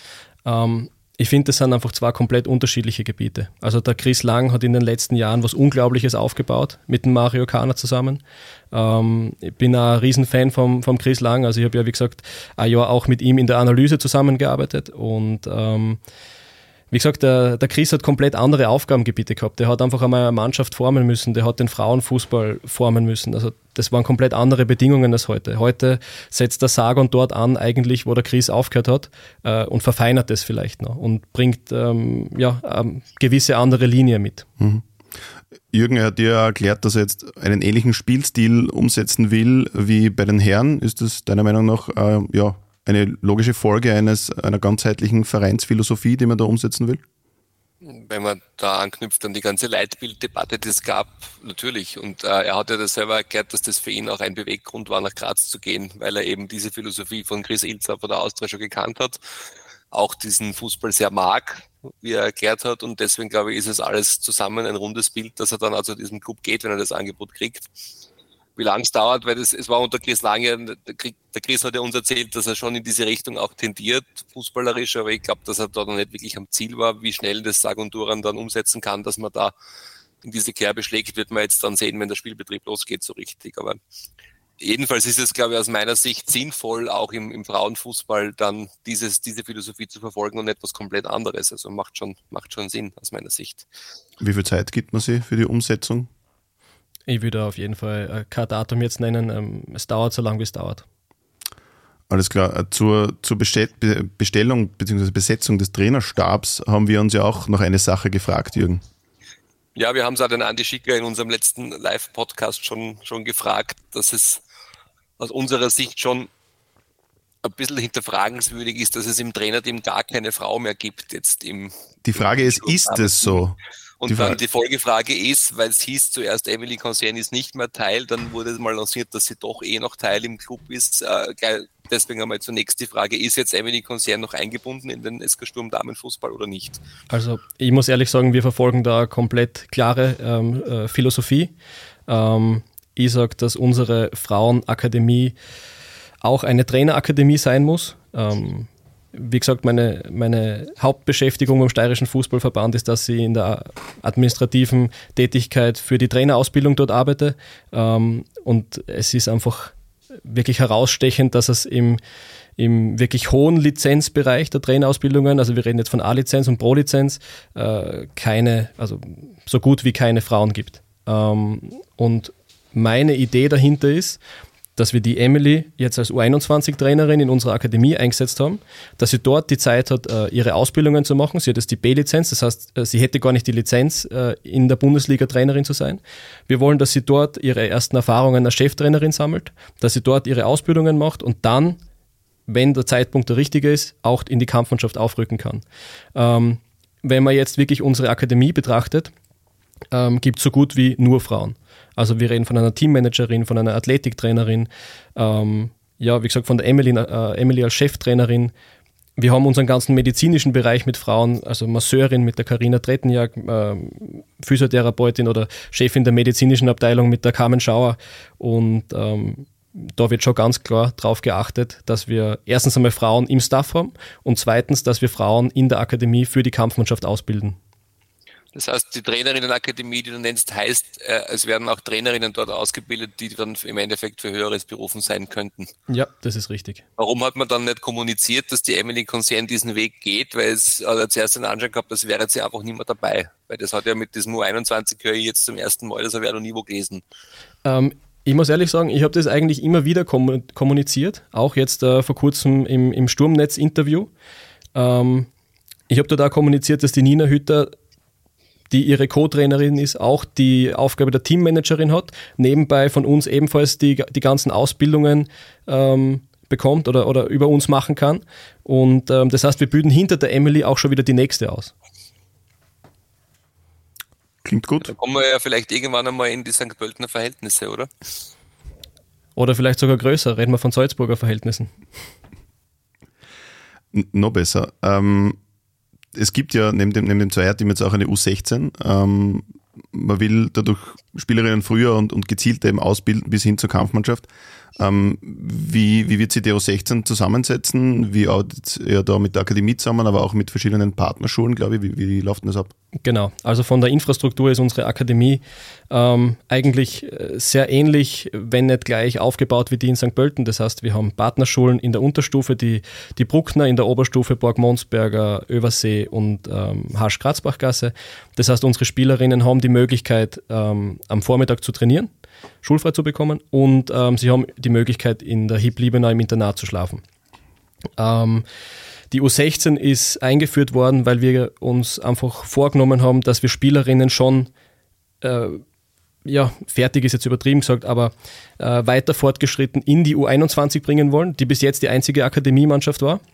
Ähm, ich finde, das sind einfach zwei komplett unterschiedliche Gebiete. Also der Chris Lang hat in den letzten Jahren was Unglaubliches aufgebaut, mit dem Mario Kana zusammen. Ähm, ich bin ein Riesenfan vom, vom Chris Lang. Also ich habe ja, wie gesagt, ein Jahr auch mit ihm in der Analyse zusammengearbeitet. Und ähm, wie gesagt, der, der Chris hat komplett andere Aufgabengebiete gehabt. Der hat einfach einmal eine Mannschaft formen müssen, der hat den Frauenfußball formen müssen. Also das waren komplett andere Bedingungen als heute. Heute setzt der Sargon dort an, eigentlich, wo der Chris aufgehört hat, äh, und verfeinert das vielleicht noch und bringt ähm, ja, eine gewisse andere Linie mit. Mhm. Jürgen, er hat dir erklärt, dass er jetzt einen ähnlichen Spielstil umsetzen will wie bei den Herren. Ist das deiner Meinung nach äh, ja, eine logische Folge eines einer ganzheitlichen Vereinsphilosophie, die man da umsetzen will? Wenn man da anknüpft an die ganze Leitbilddebatte, die es gab, natürlich. Und äh, er hat ja das selber erklärt, dass das für ihn auch ein Beweggrund war, nach Graz zu gehen, weil er eben diese Philosophie von Chris Ilzer von der Austria schon gekannt hat, auch diesen Fußball sehr mag, wie er erklärt hat. Und deswegen, glaube ich, ist es alles zusammen ein rundes Bild, dass er dann also diesem Club geht, wenn er das Angebot kriegt. Wie lange es dauert, weil das, es war unter Chris Lange, der Chris hat ja uns erzählt, dass er schon in diese Richtung auch tendiert, fußballerisch, aber ich glaube, dass er da noch nicht wirklich am Ziel war. Wie schnell das Sargon Duran dann umsetzen kann, dass man da in diese Kerbe schlägt, wird man jetzt dann sehen, wenn der Spielbetrieb losgeht, so richtig. Aber jedenfalls ist es, glaube ich, aus meiner Sicht sinnvoll, auch im, im Frauenfußball dann dieses, diese Philosophie zu verfolgen und etwas komplett anderes. Also macht schon, macht schon Sinn aus meiner Sicht. Wie viel Zeit gibt man sich für die Umsetzung? Ich würde auf jeden Fall kein Datum jetzt nennen. Es dauert so lange, wie es dauert. Alles klar. Zur, zur Bestellung bzw. Besetzung des Trainerstabs haben wir uns ja auch noch eine Sache gefragt, Jürgen. Ja, wir haben es auch den Andi Schicker in unserem letzten Live-Podcast schon, schon gefragt, dass es aus unserer Sicht schon ein bisschen hinterfragenswürdig ist, dass es im Trainerteam gar keine Frau mehr gibt. Jetzt im Die Frage ist, ist es so? Und die dann die Folgefrage ist, weil es hieß zuerst, Emily Concierge ist nicht mehr Teil, dann wurde mal lanciert, dass sie doch eh noch Teil im Club ist. Äh, geil. Deswegen einmal zunächst die Frage, ist jetzt Emily Concierge noch eingebunden in den S K Sturm Damenfußball oder nicht? Also ich muss ehrlich sagen, wir verfolgen da komplett klare ähm, äh, Philosophie. Ähm, ich sage, dass unsere Frauenakademie auch eine Trainerakademie sein muss. Ähm, Wie gesagt, meine, meine Hauptbeschäftigung beim Steirischen Fußballverband ist, dass ich in der administrativen Tätigkeit für die Trainerausbildung dort arbeite. Ähm, und es ist einfach wirklich herausstechend, dass es im, im wirklich hohen Lizenzbereich der Trainerausbildungen, also wir reden jetzt von A-Lizenz und Pro-Lizenz, äh, keine, also so gut wie keine Frauen gibt. Ähm, und meine Idee dahinter ist, dass wir die Emily jetzt als U einundzwanzig-Trainerin in unserer Akademie eingesetzt haben, dass sie dort die Zeit hat, ihre Ausbildungen zu machen. Sie hat jetzt die B-Lizenz, das heißt, sie hätte gar nicht die Lizenz, in der Bundesliga Trainerin zu sein. Wir wollen, dass sie dort ihre ersten Erfahrungen als Cheftrainerin sammelt, dass sie dort ihre Ausbildungen macht und dann, wenn der Zeitpunkt der richtige ist, auch in die Kampfmannschaft aufrücken kann. Ähm, wenn man jetzt wirklich unsere Akademie betrachtet, ähm, gibt es so gut wie nur Frauen. Also wir reden von einer Teammanagerin, von einer Athletiktrainerin, ähm, ja, wie gesagt, von der Emily, äh, Emily als Cheftrainerin. Wir haben unseren ganzen medizinischen Bereich mit Frauen, also Masseurin mit der Carina Trettenjak, äh, Physiotherapeutin oder Chefin der medizinischen Abteilung mit der Carmen Schauer. Und ähm, da wird schon ganz klar darauf geachtet, dass wir erstens einmal Frauen im Staff haben und zweitens, dass wir Frauen in der Akademie für die Kampfmannschaft ausbilden. Das heißt, die Trainerinnenakademie, die du nennst, heißt, äh, es werden auch Trainerinnen dort ausgebildet, die dann im Endeffekt für Höheres berufen sein könnten. Ja, das ist richtig. Warum hat man dann nicht kommuniziert, dass die Emily Concierge diesen Weg geht? Weil es also zuerst den Anschein gehabt, das wäre jetzt ja einfach nicht mehr dabei. Weil das hat ja mit diesem U einundzwanzig, höre ich jetzt zum ersten Mal, das habe ich ja noch nie wo gelesen. Ähm, ich muss ehrlich sagen, ich habe das eigentlich immer wieder kommuniziert, auch jetzt äh, vor kurzem im, im Sturmnetz-Interview. Ähm, ich habe da auch kommuniziert, dass die Nina Hütter, die ihre Co-Trainerin ist, auch die Aufgabe der Teammanagerin hat, nebenbei von uns ebenfalls die, die ganzen Ausbildungen ähm, bekommt oder, oder über uns machen kann. Und ähm, das heißt, wir bilden hinter der Emily auch schon wieder die nächste aus. Klingt gut. Da kommen wir ja vielleicht irgendwann einmal in die Sankt Pöltener Verhältnisse, oder? Oder vielleicht sogar größer, reden wir von Salzburger Verhältnissen. N- noch besser. Ähm, Es gibt ja neben dem, neben dem Zweierteam jetzt auch eine U sechzehn. Ähm, man will dadurch Spielerinnen früher und, und gezielter eben ausbilden bis hin zur Kampfmannschaft. Ähm, wie, wie wird sich die U sechzehn zusammensetzen? Wie arbeitet ihr da mit der Akademie zusammen, aber auch mit verschiedenen Partnerschulen, glaube ich? Wie, wie läuft denn das ab? Genau, also von der Infrastruktur ist unsere Akademie ähm, eigentlich sehr ähnlich, wenn nicht gleich aufgebaut wie die in Sankt Pölten. Das heißt, wir haben Partnerschulen in der Unterstufe, die, die Bruckner, in der Oberstufe Borg Monsberger, Översee und ähm, Hasch-Grazbach-Gasse. Das heißt, unsere Spielerinnen haben die Möglichkeit, ähm, am Vormittag zu trainieren, schulfrei zu bekommen und ähm, sie haben die Möglichkeit, in der H I P Liebenau im Internat zu schlafen. Ähm, die U sechzehn ist eingeführt worden, weil wir uns einfach vorgenommen haben, dass wir Spielerinnen schon, äh, ja, fertig ist jetzt übertrieben gesagt, aber äh, weiter fortgeschritten in die U einundzwanzig bringen wollen, die bis jetzt die einzige Akademiemannschaft war.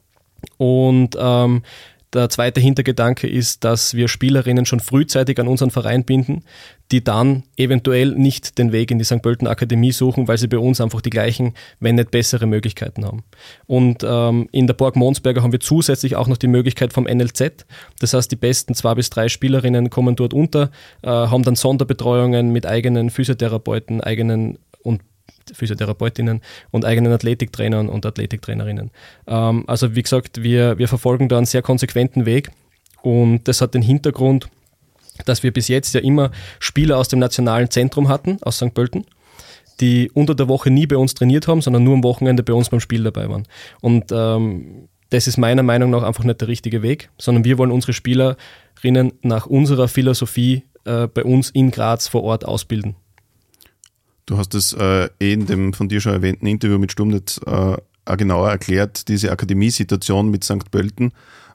Und ähm, der zweite Hintergedanke ist, dass wir Spielerinnen schon frühzeitig an unseren Verein binden, die dann eventuell nicht den Weg in die Sankt Pölten Akademie suchen, weil sie bei uns einfach die gleichen, wenn nicht bessere Möglichkeiten haben. Und ähm, in der Borg Monsberger haben wir zusätzlich auch noch die Möglichkeit vom N L Z. Das heißt, die besten zwei bis drei Spielerinnen kommen dort unter, äh, haben dann Sonderbetreuungen mit eigenen Physiotherapeuten, eigenen und Physiotherapeutinnen und eigenen Athletiktrainern und Athletiktrainerinnen. Ähm, also wie gesagt, wir, wir verfolgen da einen sehr konsequenten Weg und das hat den Hintergrund, dass wir bis jetzt ja immer Spieler aus dem nationalen Zentrum hatten, aus Sankt Pölten, die unter der Woche nie bei uns trainiert haben, sondern nur am Wochenende bei uns beim Spiel dabei waren. Und ähm, das ist meiner Meinung nach einfach nicht der richtige Weg, sondern wir wollen unsere Spielerinnen nach unserer Philosophie äh, bei uns in Graz vor Ort ausbilden. Du hast es äh, eh in dem von dir schon erwähnten Interview mit Sturmnetz äh, auch genauer erklärt, diese Akademiesituation mit Sankt Pölten.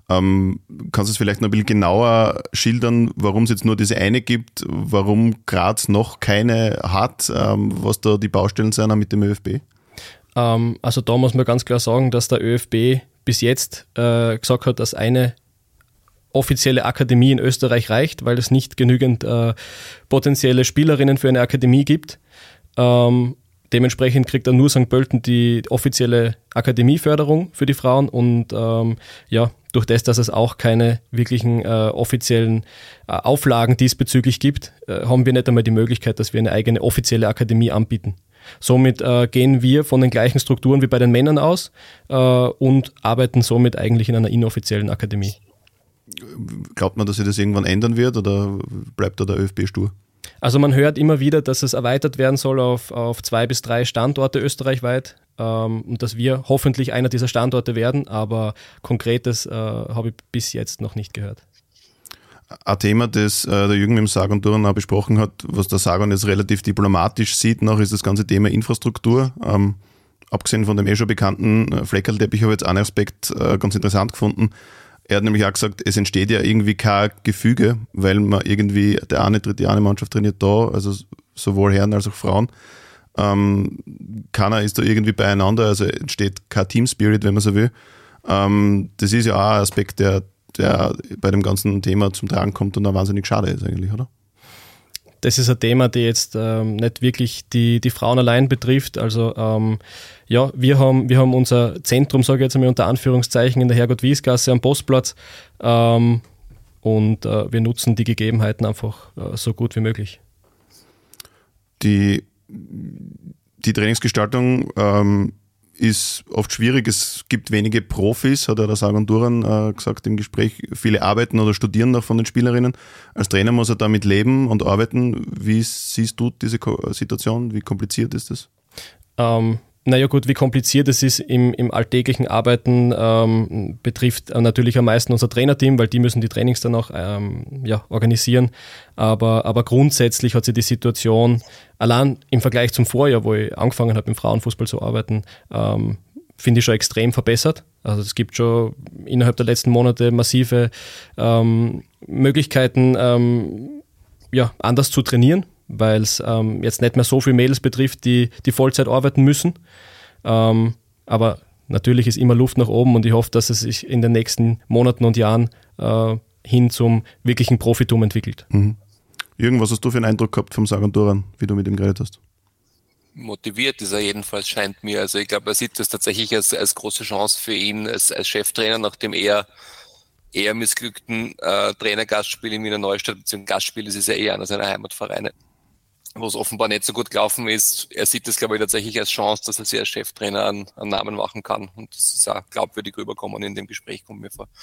Ähm, kannst du es vielleicht noch ein bisschen genauer schildern, warum es jetzt nur diese eine gibt, warum Graz noch keine hat, ähm, was da die Baustellen sind mit dem ÖFB? Ähm, also da muss man ganz klar sagen, dass der ÖFB bis jetzt äh, gesagt hat, dass eine offiziele Akademie in Österreich reicht, weil es nicht genügend äh, potenzielle Spielerinnen für eine Akademie gibt. Ähm, dementsprechend kriegt dann nur Sankt Pölten die offizielle Akademieförderung für die Frauen und ähm, ja, durch das, dass es auch keine wirklichen äh, offiziellen äh, Auflagen diesbezüglich gibt, äh, haben wir nicht einmal die Möglichkeit, dass wir eine eigene offizielle Akademie anbieten. Somit äh, gehen wir von den gleichen Strukturen wie bei den Männern aus äh, und arbeiten somit eigentlich in einer inoffiziellen Akademie. Glaubt man, dass sich das irgendwann ändern wird oder bleibt da der ÖFB stur? Also man hört immer wieder, dass es erweitert werden soll auf, auf zwei bis drei Standorte österreichweit ähm, und dass wir hoffentlich einer dieser Standorte werden, aber Konkretes äh, habe ich bis jetzt noch nicht gehört. Ein Thema, das äh, der Jürgen mit dem Sagan Duran auch besprochen hat, was der Sagan jetzt relativ diplomatisch sieht noch, ist das ganze Thema Infrastruktur. Ähm, abgesehen von dem eh schon bekannten äh, Fleckerlteppich habe ich jetzt einen Aspekt äh, ganz interessant gefunden. Er hat nämlich auch gesagt, es entsteht ja irgendwie kein Gefüge, weil man irgendwie, der eine tritt die eine Mannschaft trainiert da, also sowohl Herren als auch Frauen. Ähm, keiner ist da irgendwie beieinander, also entsteht kein Team-Spirit, wenn man so will. Ähm, das ist ja auch ein Aspekt, der, der bei dem ganzen Thema zum Tragen kommt und auch wahnsinnig schade ist eigentlich, oder? Das ist ein Thema, das jetzt ähm, nicht wirklich die, die Frauen allein betrifft. Also ähm, ja, wir haben, wir haben unser Zentrum, sage ich jetzt einmal unter Anführungszeichen, in der Herrgott-Wies-Gasse am Postplatz ähm, und äh, wir nutzen die Gegebenheiten einfach äh, so gut wie möglich. Die, die Trainingsgestaltung ähm, ist oft schwierig. Es gibt wenige Profis, hat er der Sagan Duran äh, gesagt im Gespräch. Viele arbeiten oder studieren noch von den Spielerinnen. Als Trainer muss er damit leben und arbeiten. Wie siehst du diese Situation? Wie kompliziert ist das? Ähm, naja gut, wie kompliziert es ist im, im alltäglichen Arbeiten, ähm, betrifft natürlich am meisten unser Trainerteam, weil die müssen die Trainings dann auch ähm, ja, organisieren. Aber, aber grundsätzlich hat sich die Situation, allein im Vergleich zum Vorjahr, wo ich angefangen habe, im Frauenfußball zu arbeiten, ähm, finde ich schon extrem verbessert. Also es gibt schon innerhalb der letzten Monate massive ähm, Möglichkeiten, ähm, ja, anders zu trainieren, weil es ähm, jetzt nicht mehr so viele Mädels betrifft, die, die Vollzeit arbeiten müssen. Ähm, aber natürlich ist immer Luft nach oben und ich hoffe, dass es sich in den nächsten Monaten und Jahren äh, hin zum wirklichen Profitum entwickelt. Mhm. Jürgen, was hast du für einen Eindruck gehabt vom Sagan Duran, wie du mit ihm geredet hast? Motiviert ist er jedenfalls, scheint mir. Also ich glaube, er sieht das tatsächlich als, als große Chance für ihn als, als Cheftrainer, nachdem er eher missglückten äh, Trainer-Gastspiel in Wiener Neustadt, beziehungsweise Gastspiel ist es ja eher einer seiner Heimatvereine, wo es offenbar nicht so gut gelaufen ist. Er sieht das, glaube ich, tatsächlich als Chance, dass er sich als Cheftrainer einen, einen Namen machen kann. Und das ist auch glaubwürdig rüberkommen in dem Gespräch, kommt mir vor.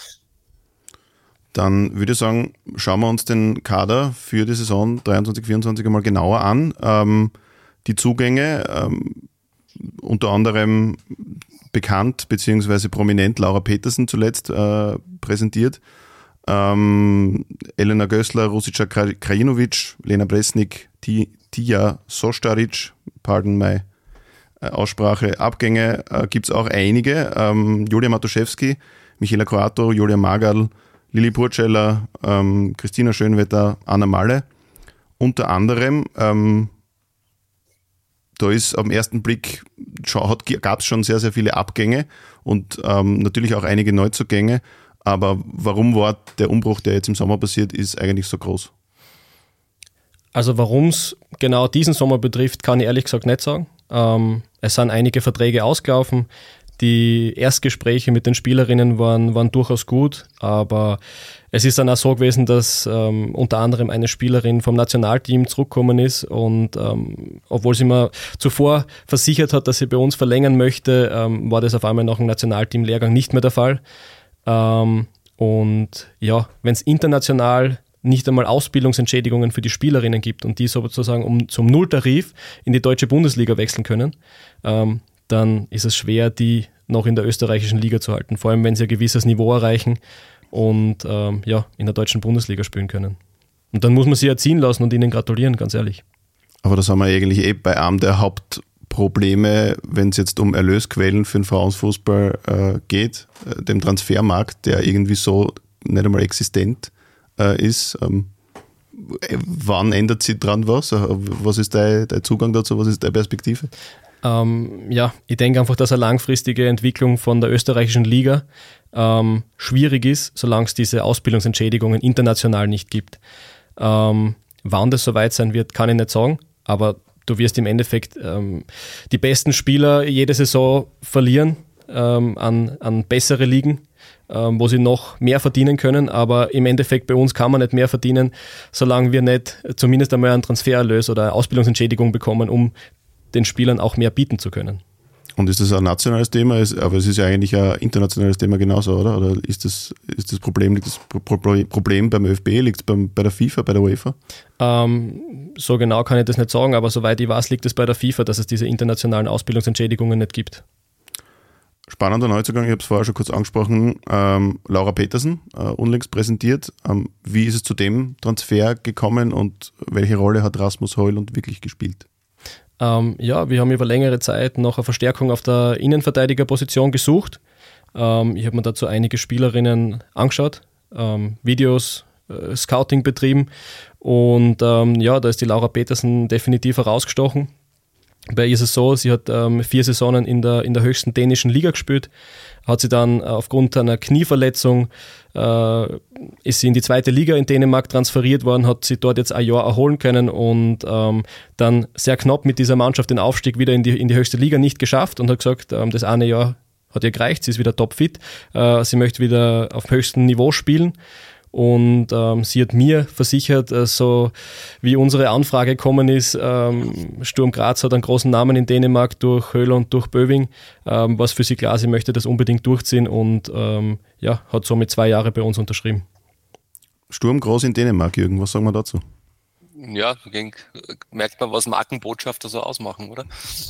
Dann würde ich sagen, schauen wir uns den Kader für die Saison dreiundzwanzig vierundzwanzig einmal genauer an. Ähm, die Zugänge, ähm, unter anderem bekannt bzw. prominent Laura Petersen zuletzt äh, präsentiert. Ähm, Elena Gößler, Rusica Krajinovic, Lena Bresnik, Tija Sostaric, pardon my äh, Aussprache, Abgänge äh, gibt es auch einige. Ähm, Julia Matuszewski, Michaela Croato, Julia Magal, Lili Burcella, ähm, Christina Schönwetter, Anna Malle. Unter anderem, ähm, da ist am ersten Blick, gab es schon sehr, sehr viele Abgänge und ähm, natürlich auch einige Neuzugänge. Aber warum war der Umbruch, der jetzt im Sommer passiert ist, eigentlich so groß? Also warum es genau diesen Sommer betrifft, kann ich ehrlich gesagt nicht sagen. Ähm, es sind einige Verträge ausgelaufen. Die Erstgespräche mit den Spielerinnen waren, waren durchaus gut, aber es ist dann auch so gewesen, dass ähm, unter anderem eine Spielerin vom Nationalteam zurückgekommen ist und ähm, obwohl sie mir zuvor versichert hat, dass sie bei uns verlängern möchte, ähm, war das auf einmal nach dem Nationalteam-Lehrgang nicht mehr der Fall. Ähm, und ja, wenn es international nicht einmal Ausbildungsentschädigungen für die Spielerinnen gibt und die sozusagen um, zum Nulltarif in die deutsche Bundesliga wechseln können, ähm, dann ist es schwer, die noch in der österreichischen Liga zu halten, vor allem wenn sie ein gewisses Niveau erreichen und ähm, ja, in der deutschen Bundesliga spielen können. Und dann muss man sie erziehen lassen und ihnen gratulieren, ganz ehrlich. Aber das haben wir eigentlich eh bei einem der Hauptprobleme Probleme, wenn es jetzt um Erlösquellen für den Frauenfußball äh, geht, äh, dem Transfermarkt, der irgendwie so nicht einmal existent äh, ist. Ähm, wann ändert sich dran was? Was ist dein, dein Zugang dazu? Was ist deine Perspektive? Ähm, ja, ich denke einfach, dass eine langfristige Entwicklung von der österreichischen Liga ähm, schwierig ist, solange es diese Ausbildungsentschädigungen international nicht gibt. Ähm, wann das soweit sein wird, kann ich nicht sagen, aber du wirst im Endeffekt ähm, die besten Spieler jede Saison verlieren ähm, an, an bessere Ligen, ähm, wo sie noch mehr verdienen können, aber im Endeffekt bei uns kann man nicht mehr verdienen, solange wir nicht zumindest einmal einen Transfererlös oder eine Ausbildungsentschädigung bekommen, um den Spielern auch mehr bieten zu können. Und ist das ein nationales Thema? Aber es ist ja eigentlich ein internationales Thema genauso, oder? Oder ist das, ist das Problem, liegt das Problem beim ÖFB, liegt es bei der FIFA, bei der UEFA? Ähm, so genau kann ich das nicht sagen, aber soweit ich weiß, liegt es bei der FIFA, dass es diese internationalen Ausbildungsentschädigungen nicht gibt. Spannender Neuzugang, ich habe es vorher schon kurz angesprochen, ähm, Laura Petersen, äh, unlängst präsentiert. Ähm, wie ist es zu dem Transfer gekommen und welche Rolle hat Rasmus Højlund wirklich gespielt? Ähm, ja, wir haben über längere Zeit noch eine Verstärkung auf der Innenverteidigerposition gesucht. Ähm, ich habe mir dazu einige Spielerinnen angeschaut, ähm, Videos, äh, Scouting betrieben und ähm, ja, da ist die Laura Petersen definitiv herausgestochen. Bei ihr ist es so, sie hat ähm, vier Saisonen in der, in der höchsten dänischen Liga gespielt, hat sie dann äh, aufgrund einer Knieverletzung, äh, ist sie in die zweite Liga in Dänemark transferiert worden, hat sie dort jetzt ein Jahr erholen können und ähm, dann sehr knapp mit dieser Mannschaft den Aufstieg wieder in die, in die höchste Liga nicht geschafft und hat gesagt, ähm, das eine Jahr hat ihr gereicht, sie ist wieder topfit, äh, sie möchte wieder auf höchstem Niveau spielen. Und ähm, sie hat mir versichert, äh, so wie unsere Anfrage gekommen ist, ähm, Sturm Graz hat einen großen Namen in Dänemark durch Höhler und durch Böving, ähm, was für sie klar, sie möchte das unbedingt durchziehen und ähm, ja, hat somit zwei Jahre bei uns unterschrieben. Sturm groß in Dänemark, Jürgen, was sagen wir dazu? Ja, merkt man, was Markenbotschafter so ausmachen, oder?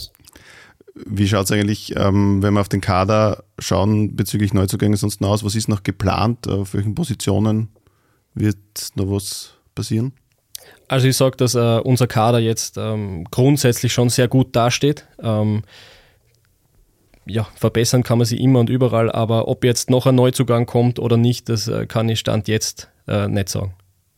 Wie schaut es eigentlich, ähm, wenn wir auf den Kader schauen, bezüglich Neuzugänge sonst noch aus? Was ist noch geplant? Auf welchen Positionen wird noch was passieren? Also ich sage, dass äh, unser Kader jetzt ähm, grundsätzlich schon sehr gut dasteht. Ähm, ja, verbessern kann man sie immer und überall, aber ob jetzt noch ein Neuzugang kommt oder nicht, das äh, kann ich Stand jetzt äh, nicht sagen.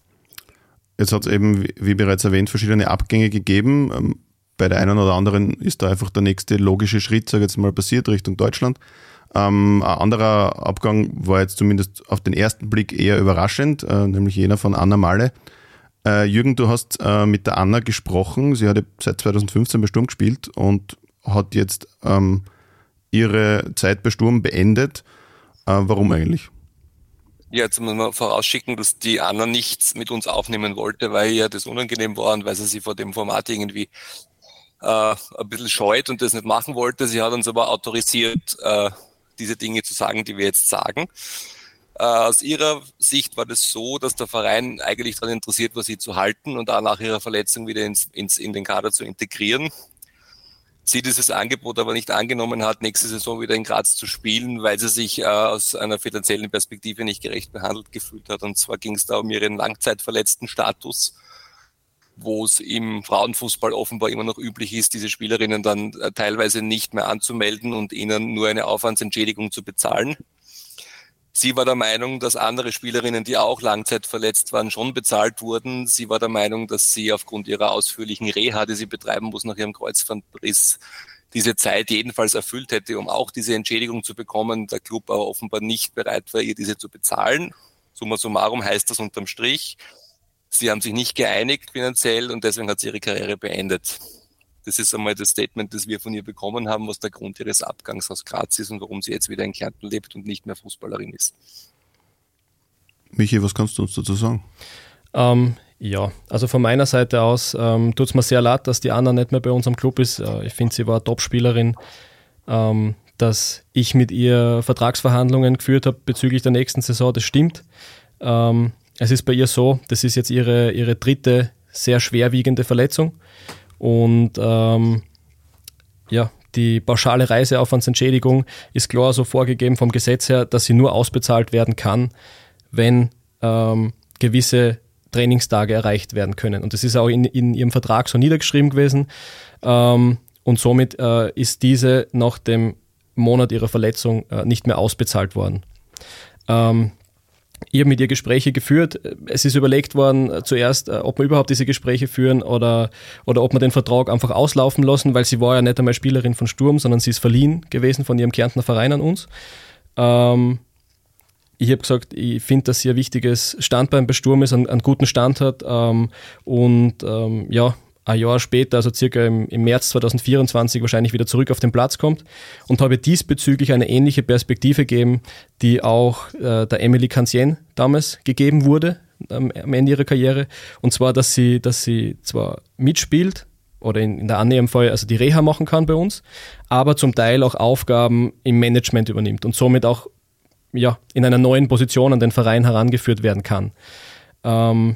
Jetzt hat es eben, wie bereits erwähnt, verschiedene Abgänge gegeben. Ähm, Bei der einen oder anderen ist da einfach der nächste logische Schritt, sage ich jetzt mal, passiert Richtung Deutschland. Ähm, ein anderer Abgang war jetzt zumindest auf den ersten Blick eher überraschend, äh, nämlich jener von Anna Malle. Äh, Jürgen, du hast äh, mit der Anna gesprochen. Sie hat seit zweitausendfünfzehn bei Sturm gespielt und hat jetzt ähm, ihre Zeit bei Sturm beendet. Äh, warum eigentlich? Ja, jetzt muss man vorausschicken, dass die Anna nichts mit uns aufnehmen wollte, weil ihr das unangenehm war und weil sie sich vor dem Format irgendwie Uh, ein bisschen scheut und das nicht machen wollte. Sie hat uns aber autorisiert, uh, diese Dinge zu sagen, die wir jetzt sagen. Uh, aus ihrer Sicht war das so, dass der Verein eigentlich daran interessiert war, sie zu halten und auch nach ihrer Verletzung wieder ins, ins, in den Kader zu integrieren. Sie dieses Angebot aber nicht angenommen hat, nächste Saison wieder in Graz zu spielen, weil sie sich uh, aus einer finanziellen Perspektive nicht gerecht behandelt gefühlt hat. Und zwar ging es da um ihren langzeitverletzten Status, wo es im Frauenfußball offenbar immer noch üblich ist, diese Spielerinnen dann äh, teilweise nicht mehr anzumelden und ihnen nur eine Aufwandsentschädigung zu bezahlen. Sie war der Meinung, dass andere Spielerinnen, die auch langzeitverletzt waren, schon bezahlt wurden. Sie war der Meinung, dass sie aufgrund ihrer ausführlichen Reha, die sie betreiben muss nach ihrem Kreuzbandriss, diese Zeit jedenfalls erfüllt hätte, um auch diese Entschädigung zu bekommen. Der Club aber offenbar nicht bereit war, ihr diese zu bezahlen. Summa summarum heißt das unterm Strich, sie haben sich nicht geeinigt finanziell und deswegen hat sie ihre Karriere beendet. Das ist einmal das Statement, das wir von ihr bekommen haben, was der Grund ihres Abgangs aus Graz ist und warum sie jetzt wieder in Kärnten lebt und nicht mehr Fußballerin ist. Michi, was kannst du uns dazu sagen? Ähm, ja, also von meiner Seite aus ähm, tut es mir sehr leid, dass die Anna nicht mehr bei uns am Club ist. Äh, ich finde, sie war eine Top-Spielerin. Ähm, dass ich mit ihr Vertragsverhandlungen geführt habe bezüglich der nächsten Saison, das stimmt. Ähm, Es ist bei ihr so, das ist jetzt ihre, ihre dritte sehr schwerwiegende Verletzung und ähm, ja, die pauschale Reiseaufwandsentschädigung ist klar so vorgegeben vom Gesetz her, dass sie nur ausbezahlt werden kann, wenn ähm, gewisse Trainingstage erreicht werden können. Und das ist auch in, in ihrem Vertrag so niedergeschrieben gewesen. Ähm, und somit äh, ist diese nach dem Monat ihrer Verletzung äh, nicht mehr ausbezahlt worden. Ähm, Ich habe mit ihr Gespräche geführt. Es ist überlegt worden äh, zuerst, äh, ob wir überhaupt diese Gespräche führen oder, oder ob wir den Vertrag einfach auslaufen lassen, weil sie war ja nicht einmal Spielerin von Sturm, sondern sie ist verliehen gewesen von ihrem Kärntner Verein an uns. Ähm, ich habe gesagt, ich finde, dass sie ein wichtiges Standbein bei Sturm ist, einen, einen guten Stand hat ähm, und ähm, ja, ein Jahr später, also circa im, im März zwanzig vierundzwanzig, wahrscheinlich wieder zurück auf den Platz kommt und habe diesbezüglich eine ähnliche Perspektive gegeben, die auch äh, der Emily Cancien damals gegeben wurde ähm, am Ende ihrer Karriere. Und zwar, dass sie, dass sie zwar mitspielt oder in, in der Anne im Fall also die Reha machen kann bei uns, aber zum Teil auch Aufgaben im Management übernimmt und somit auch ja, in einer neuen Position an den Verein herangeführt werden kann. Ähm,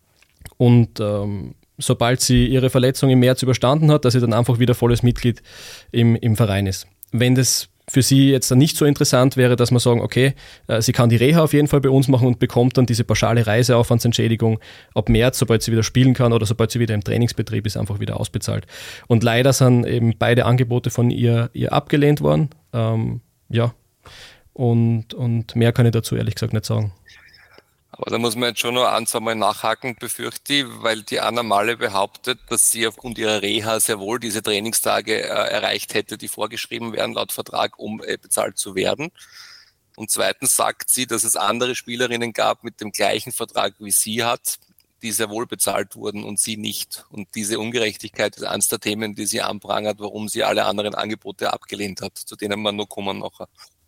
und ähm, sobald sie ihre Verletzung im März überstanden hat, dass sie dann einfach wieder volles Mitglied im, im Verein ist. Wenn das für sie jetzt dann nicht so interessant wäre, dass man sagen, okay, äh, sie kann die Reha auf jeden Fall bei uns machen und bekommt dann diese pauschale Reiseaufwandsentschädigung ab März, sobald sie wieder spielen kann oder sobald sie wieder im Trainingsbetrieb ist, einfach wieder ausbezahlt. Und leider sind eben beide Angebote von ihr, ihr abgelehnt worden. Ähm, ja, und, und mehr kann ich dazu ehrlich gesagt nicht sagen. Aber da muss man jetzt schon noch ein, zwei Mal nachhaken, befürchte ich, weil die Anna Malle behauptet, dass sie aufgrund ihrer Reha sehr wohl diese Trainingstage äh, erreicht hätte, die vorgeschrieben werden laut Vertrag, um äh, bezahlt zu werden. Und zweitens sagt sie, dass es andere Spielerinnen gab mit dem gleichen Vertrag wie sie hat, die sehr wohl bezahlt wurden und sie nicht. Und diese Ungerechtigkeit ist eines der Themen, die sie anprangert, warum sie alle anderen Angebote abgelehnt hat, zu denen man noch kommen nachher.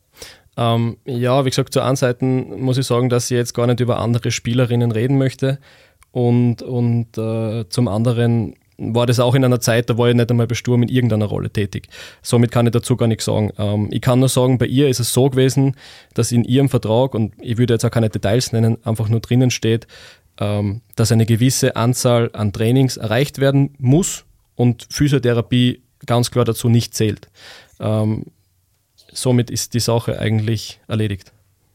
Ähm, ja, wie gesagt, zur einen Seite muss ich sagen, dass ich jetzt gar nicht über andere Spielerinnen reden möchte und, und äh, zum anderen war das auch in einer Zeit, da war ich nicht einmal bei Sturm in irgendeiner Rolle tätig. Somit kann ich dazu gar nichts sagen. Ähm, ich kann nur sagen, bei ihr ist es so gewesen, dass in ihrem Vertrag, und ich würde jetzt auch keine Details nennen, einfach nur drinnen steht, ähm, dass eine gewisse Anzahl an Trainings erreicht werden muss und Physiotherapie ganz klar dazu nicht zählt. Ähm, Somit ist die Sache eigentlich erledigt.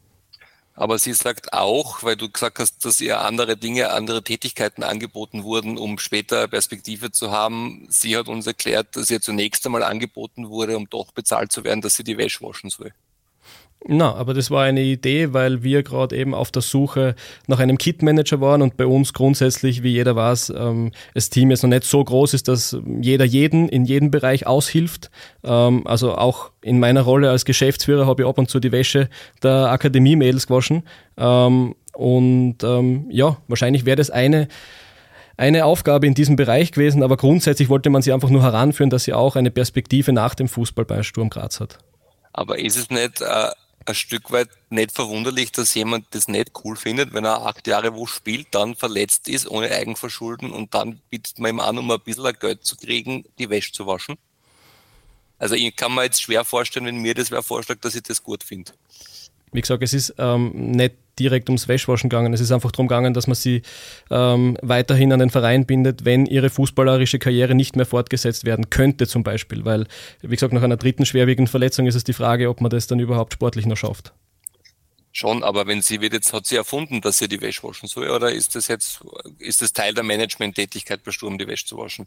Aber sie sagt auch, weil du gesagt hast, dass ihr andere Dinge, andere Tätigkeiten angeboten wurden, um später Perspektive zu haben. Sie hat uns erklärt, dass ihr zunächst einmal angeboten wurde, um doch bezahlt zu werden, dass sie die Wäsche waschen soll. Na, aber das war eine Idee, weil wir gerade eben auf der Suche nach einem Kit-Manager waren und bei uns grundsätzlich, wie jeder weiß, ähm, das Team jetzt noch nicht so groß ist, dass jeder jeden in jedem Bereich aushilft. Ähm, also auch in meiner Rolle als Geschäftsführer habe ich ab und zu die Wäsche der Akademie-Mädels gewaschen. Ähm, und ähm, ja, wahrscheinlich wäre das eine eine Aufgabe in diesem Bereich gewesen, aber grundsätzlich wollte man sie einfach nur heranführen, dass sie auch eine Perspektive nach dem Fußball bei Sturm Graz hat. Aber ist es nicht äh, ein Stück weit nicht verwunderlich, dass jemand das nicht cool findet, wenn er acht Jahre wo spielt, dann verletzt ist, ohne Eigenverschulden und dann bittet man ihm an, um ein bisschen Geld zu kriegen, die Wäsche zu waschen? Also ich kann mir jetzt schwer vorstellen, wenn mir das wer vorschlägt, dass ich das gut finde. Wie gesagt, es ist ähm, nicht direkt ums Wäschwaschen gegangen. Es ist einfach darum gegangen, dass man sie ähm, weiterhin an den Verein bindet, wenn ihre fußballerische Karriere nicht mehr fortgesetzt werden könnte zum Beispiel. Weil, wie gesagt, nach einer dritten schwerwiegenden Verletzung ist es die Frage, ob man das dann überhaupt sportlich noch schafft. Schon, aber wenn sie wird jetzt, hat sie erfunden, dass sie die Wäsche waschen soll, oder ist das jetzt, ist das Teil der Management-Tätigkeit bei Sturm, die Wäsche zu waschen?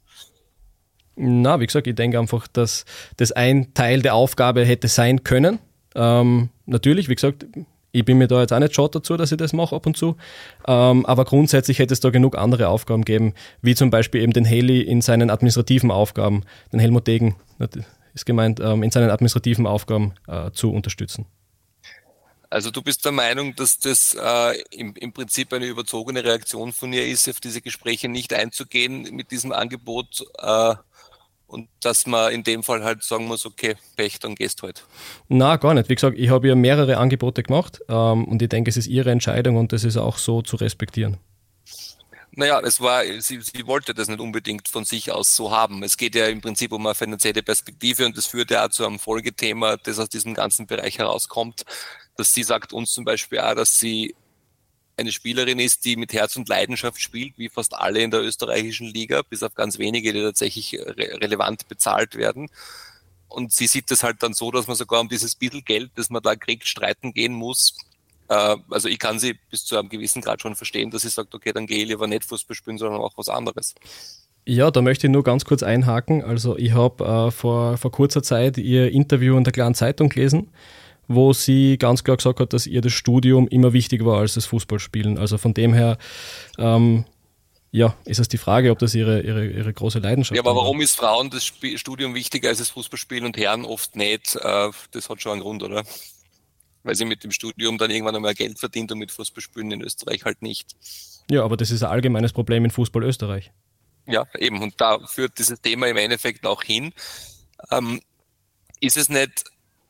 Na, wie gesagt, ich denke einfach, dass das ein Teil der Aufgabe hätte sein können. Ähm, natürlich, wie gesagt, ich bin mir da jetzt auch nicht schade dazu, dass ich das mache ab und zu, ähm, aber grundsätzlich hätte es da genug andere Aufgaben geben, wie zum Beispiel eben den Heli in seinen administrativen Aufgaben, den Helmut Degen ist gemeint, ähm, in seinen administrativen Aufgaben äh, zu unterstützen. Also du bist der Meinung, dass das äh, im, im Prinzip eine überzogene Reaktion von ihr ist, auf diese Gespräche nicht einzugehen mit diesem Angebot, äh, und dass man in dem Fall halt sagen muss, okay, Pech, dann gehst halt. Na, gar nicht. Wie gesagt, ich habe ihr mehrere Angebote gemacht ähm, und ich denke, es ist ihre Entscheidung und das ist auch so zu respektieren. Naja, es war, sie, sie wollte das nicht unbedingt von sich aus so haben. Es geht ja im Prinzip um eine finanzielle Perspektive und das führt ja auch zu einem Folgethema, das aus diesem ganzen Bereich herauskommt, dass sie sagt uns zum Beispiel auch, dass sie eine Spielerin ist, die mit Herz und Leidenschaft spielt, wie fast alle in der österreichischen Liga, bis auf ganz wenige, die tatsächlich re- relevant bezahlt werden. Und sie sieht das halt dann so, dass man sogar um dieses bisschen Geld, das man da kriegt, streiten gehen muss. Äh, also ich kann sie bis zu einem gewissen Grad schon verstehen, dass sie sagt, okay, dann gehe ich lieber nicht Fußball spielen, sondern auch was anderes. Ja, da möchte ich nur ganz kurz einhaken. Also ich habe äh, vor, vor kurzer Zeit ihr Interview in der Kleinen Zeitung gelesen, wo sie ganz klar gesagt hat, dass ihr das Studium immer wichtiger war als das Fußballspielen. Also von dem her ähm, ja, ist es die Frage, ob das ihre, ihre, ihre große Leidenschaft ist. Ja, aber warum ist Frauen das Studium wichtiger als das Fußballspielen und Herren oft nicht? Äh, das hat schon einen Grund, oder? Weil sie mit dem Studium dann irgendwann einmal Geld verdient und mit Fußballspielen in Österreich halt nicht. Ja, aber das ist ein allgemeines Problem in Fußball Österreich. Ja, eben. Und da führt dieses Thema im Endeffekt auch hin. Ähm, ist es nicht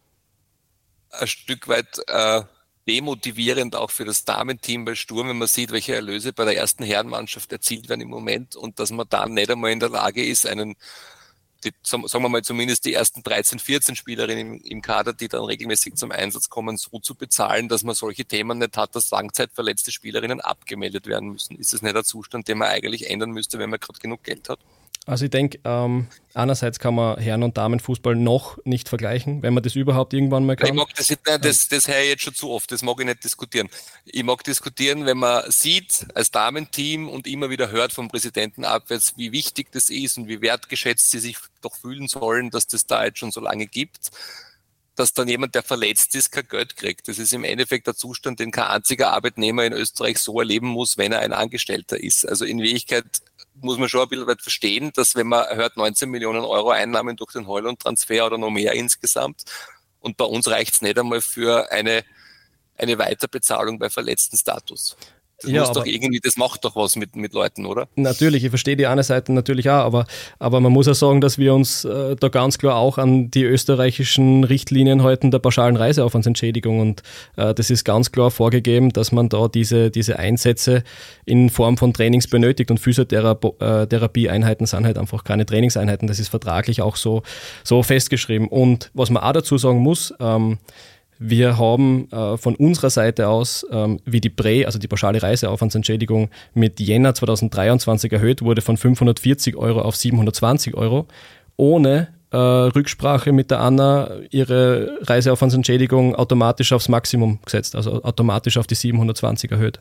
ein Stück weit äh, demotivierend auch für das Damenteam bei Sturm, wenn man sieht, welche Erlöse bei der ersten Herrenmannschaft erzielt werden im Moment und dass man dann nicht einmal in der Lage ist, einen, die, sagen wir mal zumindest die ersten dreizehn, vierzehn Spielerinnen im, im Kader, die dann regelmäßig zum Einsatz kommen, so zu bezahlen, dass man solche Themen nicht hat, dass langzeitverletzte Spielerinnen abgemeldet werden müssen. Ist das nicht ein Zustand, den man eigentlich ändern müsste, wenn man gerade genug Geld hat? Also ich denke, ähm, einerseits kann man Herren- und Damenfußball noch nicht vergleichen, wenn man das überhaupt irgendwann mal kann. Ich mag das, nicht, nein, das, das höre ich jetzt schon zu oft, das mag ich nicht diskutieren. Ich mag diskutieren, wenn man sieht als Damenteam und immer wieder hört vom Präsidenten abwärts, wie wichtig das ist und wie wertgeschätzt sie sich doch fühlen sollen, dass das da jetzt schon so lange gibt, dass dann jemand, der verletzt ist, kein Geld kriegt. Das ist im Endeffekt der Zustand, den kein einziger Arbeitnehmer in Österreich so erleben muss, wenn er ein Angestellter ist. Also in Wirklichkeit muss man schon ein bisschen weit verstehen, dass wenn man hört neunzehn Millionen Euro Einnahmen durch den Heuland-Transfer oder noch mehr insgesamt und bei uns reicht es nicht einmal für eine, eine Weiterbezahlung bei Verletztenstatus. Das ja, muss doch irgendwie, das macht doch was mit, mit Leuten, oder? Natürlich, ich verstehe die eine Seite natürlich auch, aber, aber man muss ja sagen, dass wir uns äh, da ganz klar auch an die österreichischen Richtlinien halten der pauschalen Reiseaufwandsentschädigung und äh, das ist ganz klar vorgegeben, dass man da diese, diese Einsätze in Form von Trainings benötigt und Physiotherapie-Einheiten sind halt einfach keine Trainingseinheiten, das ist vertraglich auch so, so festgeschrieben. Und was man auch dazu sagen muss, ähm, wir haben äh, von unserer Seite aus, ähm, wie die Prä, also die pauschale Reiseaufwandsentschädigung, mit Jänner zweitausenddreiundzwanzig erhöht wurde von fünfhundertvierzig Euro auf siebenhundertzwanzig Euro, ohne äh, Rücksprache mit der Anna ihre Reiseaufwandsentschädigung automatisch aufs Maximum gesetzt, also automatisch auf die siebenhundertzwanzig erhöht.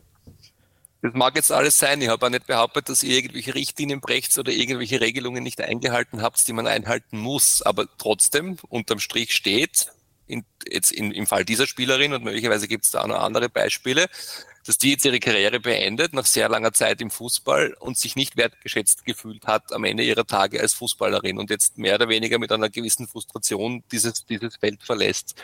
Das mag jetzt alles sein. Ich habe auch nicht behauptet, dass ihr irgendwelche Richtlinien brecht oder irgendwelche Regelungen nicht eingehalten habt, die man einhalten muss. Aber trotzdem, unterm Strich steht, In, jetzt in, im Fall dieser Spielerin und möglicherweise gibt es da auch noch andere Beispiele, dass die jetzt ihre Karriere beendet nach sehr langer Zeit im Fußball und sich nicht wertgeschätzt gefühlt hat am Ende ihrer Tage als Fußballerin und jetzt mehr oder weniger mit einer gewissen Frustration dieses, dieses Feld verlässt.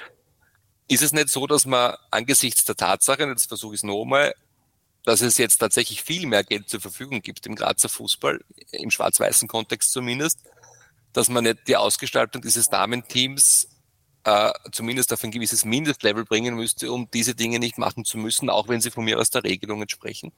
Ist es nicht so, dass man angesichts der Tatsache, und jetzt versuche ich es nochmal, dass es jetzt tatsächlich viel mehr Geld zur Verfügung gibt im Grazer Fußball, im schwarz-weißen Kontext zumindest, dass man nicht die Ausgestaltung dieses Damenteams Uh, zumindest auf ein gewisses Mindestlevel bringen müsste, um diese Dinge nicht machen zu müssen, auch wenn sie von mir aus der Regelung entsprechen?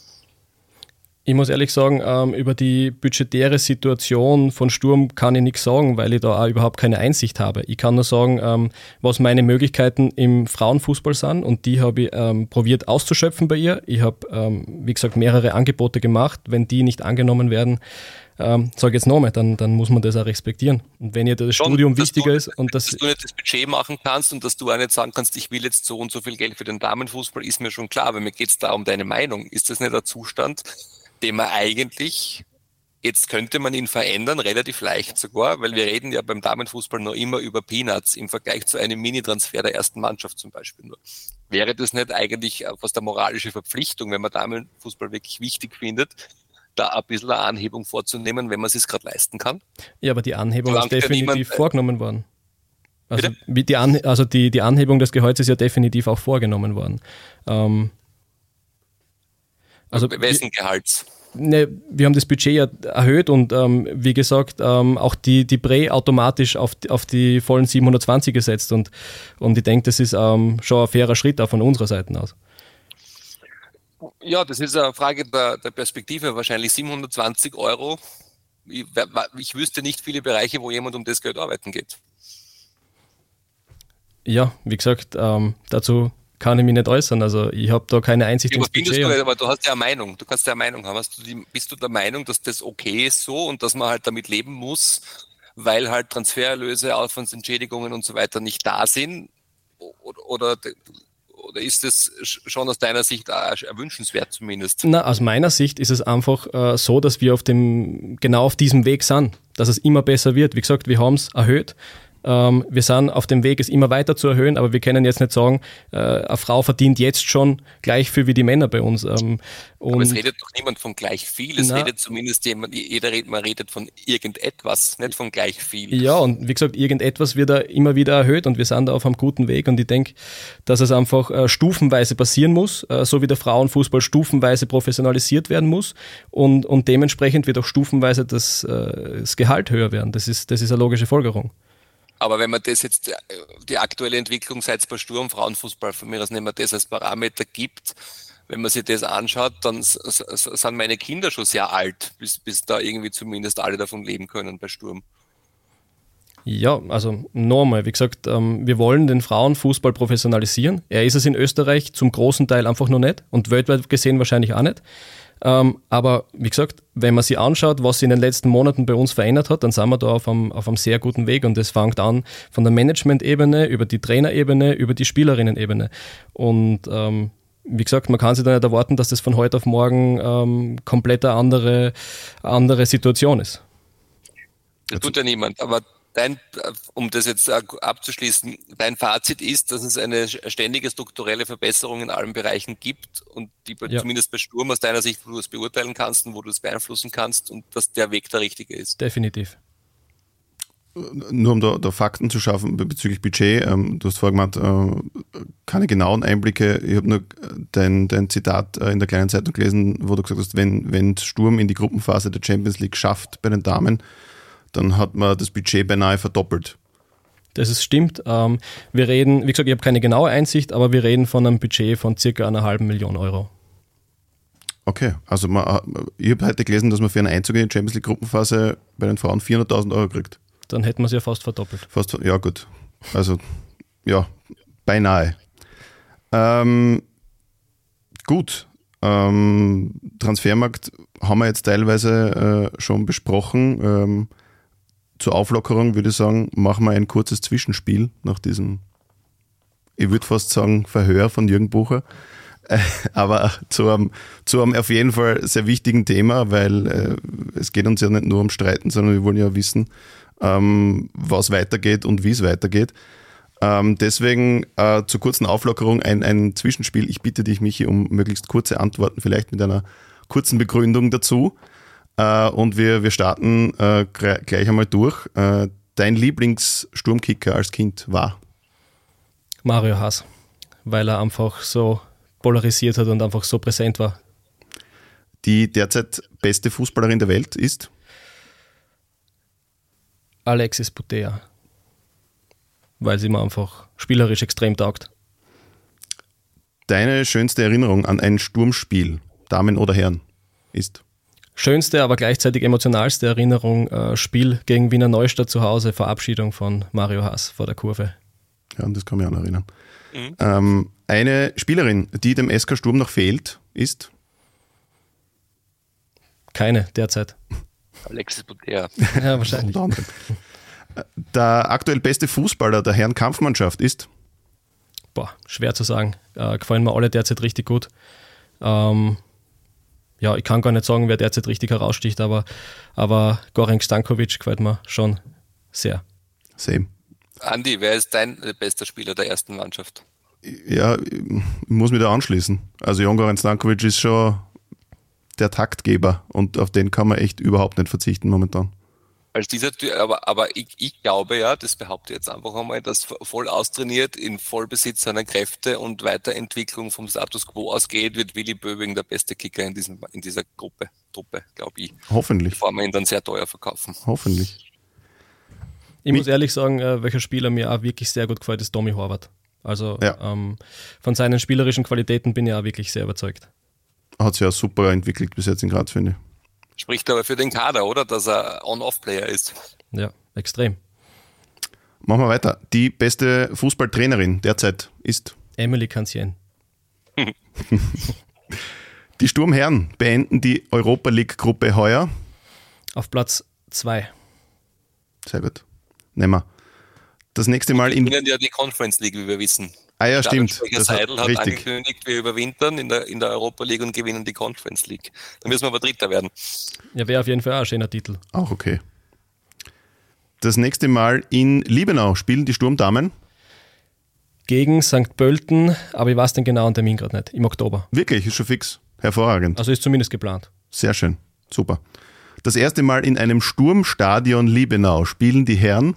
Ich muss ehrlich sagen, ähm, über die budgetäre Situation von Sturm kann ich nichts sagen, weil ich da auch überhaupt keine Einsicht habe. Ich kann nur sagen, ähm, was meine Möglichkeiten im Frauenfußball sind und die habe ich ähm, probiert auszuschöpfen bei ihr. Ich habe, ähm, wie gesagt, mehrere Angebote gemacht. Wenn die nicht angenommen werden, ähm, sage ich jetzt nochmal, dann, dann muss man das auch respektieren. Und wenn ihr das Schon, Studium wichtiger du, ist und das... Dass du nicht das Budget machen kannst und dass du auch nicht sagen kannst, ich will jetzt so und so viel Geld für den Damenfußball, ist mir schon klar, aber mir geht es da um deine Meinung. Ist das nicht ein Zustand, den man eigentlich, jetzt könnte man ihn verändern, relativ leicht sogar, weil wir reden ja beim Damenfußball noch immer über Peanuts im Vergleich zu einem Mini-Transfer der ersten Mannschaft zum Beispiel nur. Wäre das nicht eigentlich fast eine moralische Verpflichtung, wenn man Damenfußball wirklich wichtig findet, da ein bisschen eine Anhebung vorzunehmen, wenn man es sich gerade leisten kann? Ja, aber die Anhebung Solange ist definitiv niemand, vorgenommen worden. Also, wie die, An- also die, die Anhebung des Gehalts ist ja definitiv auch vorgenommen worden. Ähm, also wessen Gehalts? Ne, wir haben das Budget ja erhöht und ähm, wie gesagt, ähm, auch die, die Prä automatisch auf die, auf die vollen siebenhundertzwanzig gesetzt und, und ich denke, das ist ähm, schon ein fairer Schritt auch von unserer Seite aus. Ja, das ist eine Frage der, der Perspektive. Wahrscheinlich siebenhundertzwanzig Euro. Ich, ich wüsste nicht viele Bereiche, wo jemand um das Geld arbeiten geht. Ja, wie gesagt, ähm, dazu kann ich mich nicht äußern. Also ich habe da keine Einsicht ja, ins Budget. Du, aber du hast ja eine Meinung. Du kannst ja eine Meinung haben. Hast du die, bist du der Meinung, dass das okay ist so und dass man halt damit leben muss, weil halt Transfererlöse, Aufwandsentschädigungen und so weiter nicht da sind? Oder, oder, oder ist das schon aus deiner Sicht auch erwünschenswert zumindest? Na, aus meiner Sicht ist es einfach äh, so, dass wir auf dem, genau auf diesem Weg sind, dass es immer besser wird. Wie gesagt, wir haben es erhöht. Ähm, wir sind auf dem Weg, es immer weiter zu erhöhen, aber wir können jetzt nicht sagen, äh, eine Frau verdient jetzt schon gleich viel wie die Männer bei uns. Ähm, und aber es redet doch niemand von gleich viel, es na, redet zumindest jemand, jeder redet, man redet von irgendetwas, nicht von gleich viel. Ja, und wie gesagt, irgendetwas wird da immer wieder erhöht und wir sind da auf einem guten Weg und ich denke, dass es einfach äh, stufenweise passieren muss, äh, so wie der Frauenfußball stufenweise professionalisiert werden muss und, und dementsprechend wird auch stufenweise das, äh, das Gehalt höher werden. Das ist, das ist eine logische Folgerung. Aber wenn man das jetzt, die aktuelle Entwicklung seit bei Sturm, Frauenfußball, von mir aus nehmen wir das als Parameter gibt, wenn man sich das anschaut, dann sind meine Kinder schon sehr alt, bis, bis da irgendwie zumindest alle davon leben können bei Sturm. Ja, also nochmal, wie gesagt, ähm, wir wollen den Frauenfußball professionalisieren. Er ist es in Österreich zum großen Teil einfach noch nicht und weltweit gesehen wahrscheinlich auch nicht. Ähm, aber wie gesagt, wenn man sich anschaut, was sich in den letzten Monaten bei uns verändert hat, dann sind wir da auf einem, auf einem sehr guten Weg und das fängt an von der Management-Ebene, über die Trainerebene, über die Spielerinnen-Ebene. Und ähm, wie gesagt, man kann sich da nicht erwarten, dass das von heute auf morgen ähm, komplett eine andere, andere Situation ist. Das tut ja niemand, aber dein, um das jetzt abzuschließen, dein Fazit ist, dass es eine ständige strukturelle Verbesserung in allen Bereichen gibt und die ja. zumindest bei Sturm aus deiner Sicht, wo du es beurteilen kannst und wo du es beeinflussen kannst und dass der Weg der richtige ist. Definitiv. Nur um da, da Fakten zu schaffen bezüglich Budget, ähm, du hast vorhin gemeint, äh, keine genauen Einblicke, ich habe nur dein, dein Zitat äh, in der kleinen Zeitung gelesen, wo du gesagt hast, wenn, wenn Sturm in die Gruppenphase der Champions League schafft bei den Damen, dann hat man das Budget beinahe verdoppelt. Das ist stimmt. Ähm, wir reden, wie gesagt, ich habe keine genaue Einsicht, aber wir reden von einem Budget von circa einer halben Million Euro. Okay, also man, ich habe heute gelesen, dass man für einen Einzug in die Champions League Gruppenphase bei den Frauen vierhunderttausend Euro kriegt. Dann hätten wir es ja fast verdoppelt. Fast, ja gut. Also, ja, beinahe. Ähm, gut. Ähm, Transfermarkt haben wir jetzt teilweise äh, schon besprochen. Ähm, zur Auflockerung würde ich sagen, machen wir ein kurzes Zwischenspiel nach diesem, ich würde fast sagen, Verhör von Jürgen Bucher. Äh, aber zu einem, zu einem auf jeden Fall sehr wichtigen Thema, weil äh, es geht uns ja nicht nur um Streiten, sondern wir wollen ja wissen, ähm, was weitergeht und wie es weitergeht. Ähm, deswegen äh, zur kurzen Auflockerung ein, ein Zwischenspiel. Ich bitte dich, Michi, um möglichst kurze Antworten, vielleicht mit einer kurzen Begründung dazu. Äh, und wir, wir starten äh, gleich einmal durch. Äh, dein Lieblingssturmkicker als Kind war? Mario Haas, weil er einfach so polarisiert hat und einfach so präsent war. Die derzeit beste Fußballerin der Welt ist? Alexis Putea, weil sie mir einfach spielerisch extrem taugt. Deine schönste Erinnerung an ein Sturmspiel, Damen oder Herren, ist? Schönste, aber gleichzeitig emotionalste Erinnerung, äh, Spiel gegen Wiener Neustadt zu Hause, Verabschiedung von Mario Haas vor der Kurve. Ja, das kann mich auch noch erinnern. Mhm. Ähm, eine Spielerin, die dem S K Sturm noch fehlt, ist? Keine, derzeit. Alexis Putea. Ja, wahrscheinlich. Der aktuell beste Fußballer der Herren Kampfmannschaft ist? Boah, schwer zu sagen. Äh, gefallen mir alle derzeit richtig gut. Ähm, ja, ich kann gar nicht sagen, wer derzeit richtig heraussticht, aber, aber Goran Stankovic gefällt mir schon sehr. Same. Andi, wer ist dein bester Spieler der ersten Mannschaft? Ja, ich muss mich da anschließen. Also Jon Goran Stankovic ist schon der Taktgeber und auf den kann man echt überhaupt nicht verzichten momentan. Als dieser, aber, aber ich, ich glaube ja, das behaupte ich jetzt einfach einmal, dass voll austrainiert, in Vollbesitz seiner Kräfte und Weiterentwicklung vom Status Quo ausgeht, wird Willi Böbing der beste Kicker in, diesem, in dieser Gruppe, Truppe, glaube ich. Hoffentlich. Bevor wir ihn dann sehr teuer verkaufen. Hoffentlich. Ich muss ehrlich sagen, äh, welcher Spieler mir auch wirklich sehr gut gefällt, ist Tommy Horvath. Also ja. ähm, von seinen spielerischen Qualitäten bin ich auch wirklich sehr überzeugt. Hat sich ja super entwickelt bis jetzt in Graz, finde ich. Spricht aber für den Kader, oder? Dass er On-Off-Player ist. Ja, extrem. Machen wir weiter. Die beste Fußballtrainerin derzeit ist? Emily Cancien. Die Sturmherren beenden die Europa League-Gruppe heuer? Auf Platz zwei. Sehr gut. Nehmen wir. Das nächste Mal in... Wir gewinnen ja die Conference League, wie wir wissen. Ah ja, stimmt. Das Seidel hat richtig angekündigt, wir überwintern in der, in der Europa League und gewinnen die Conference League. Da müssen wir aber Dritter werden. Ja, wäre auf jeden Fall auch ein schöner Titel. Auch okay. Das nächste Mal in Liebenau spielen die Sturmdamen gegen Sankt Pölten, aber ich weiß den genauen Termin gerade nicht, im Oktober. Wirklich, ist schon fix. Hervorragend. Also ist zumindest geplant. Sehr schön, super. Das erste Mal in einem Sturmstadion Liebenau spielen die Herren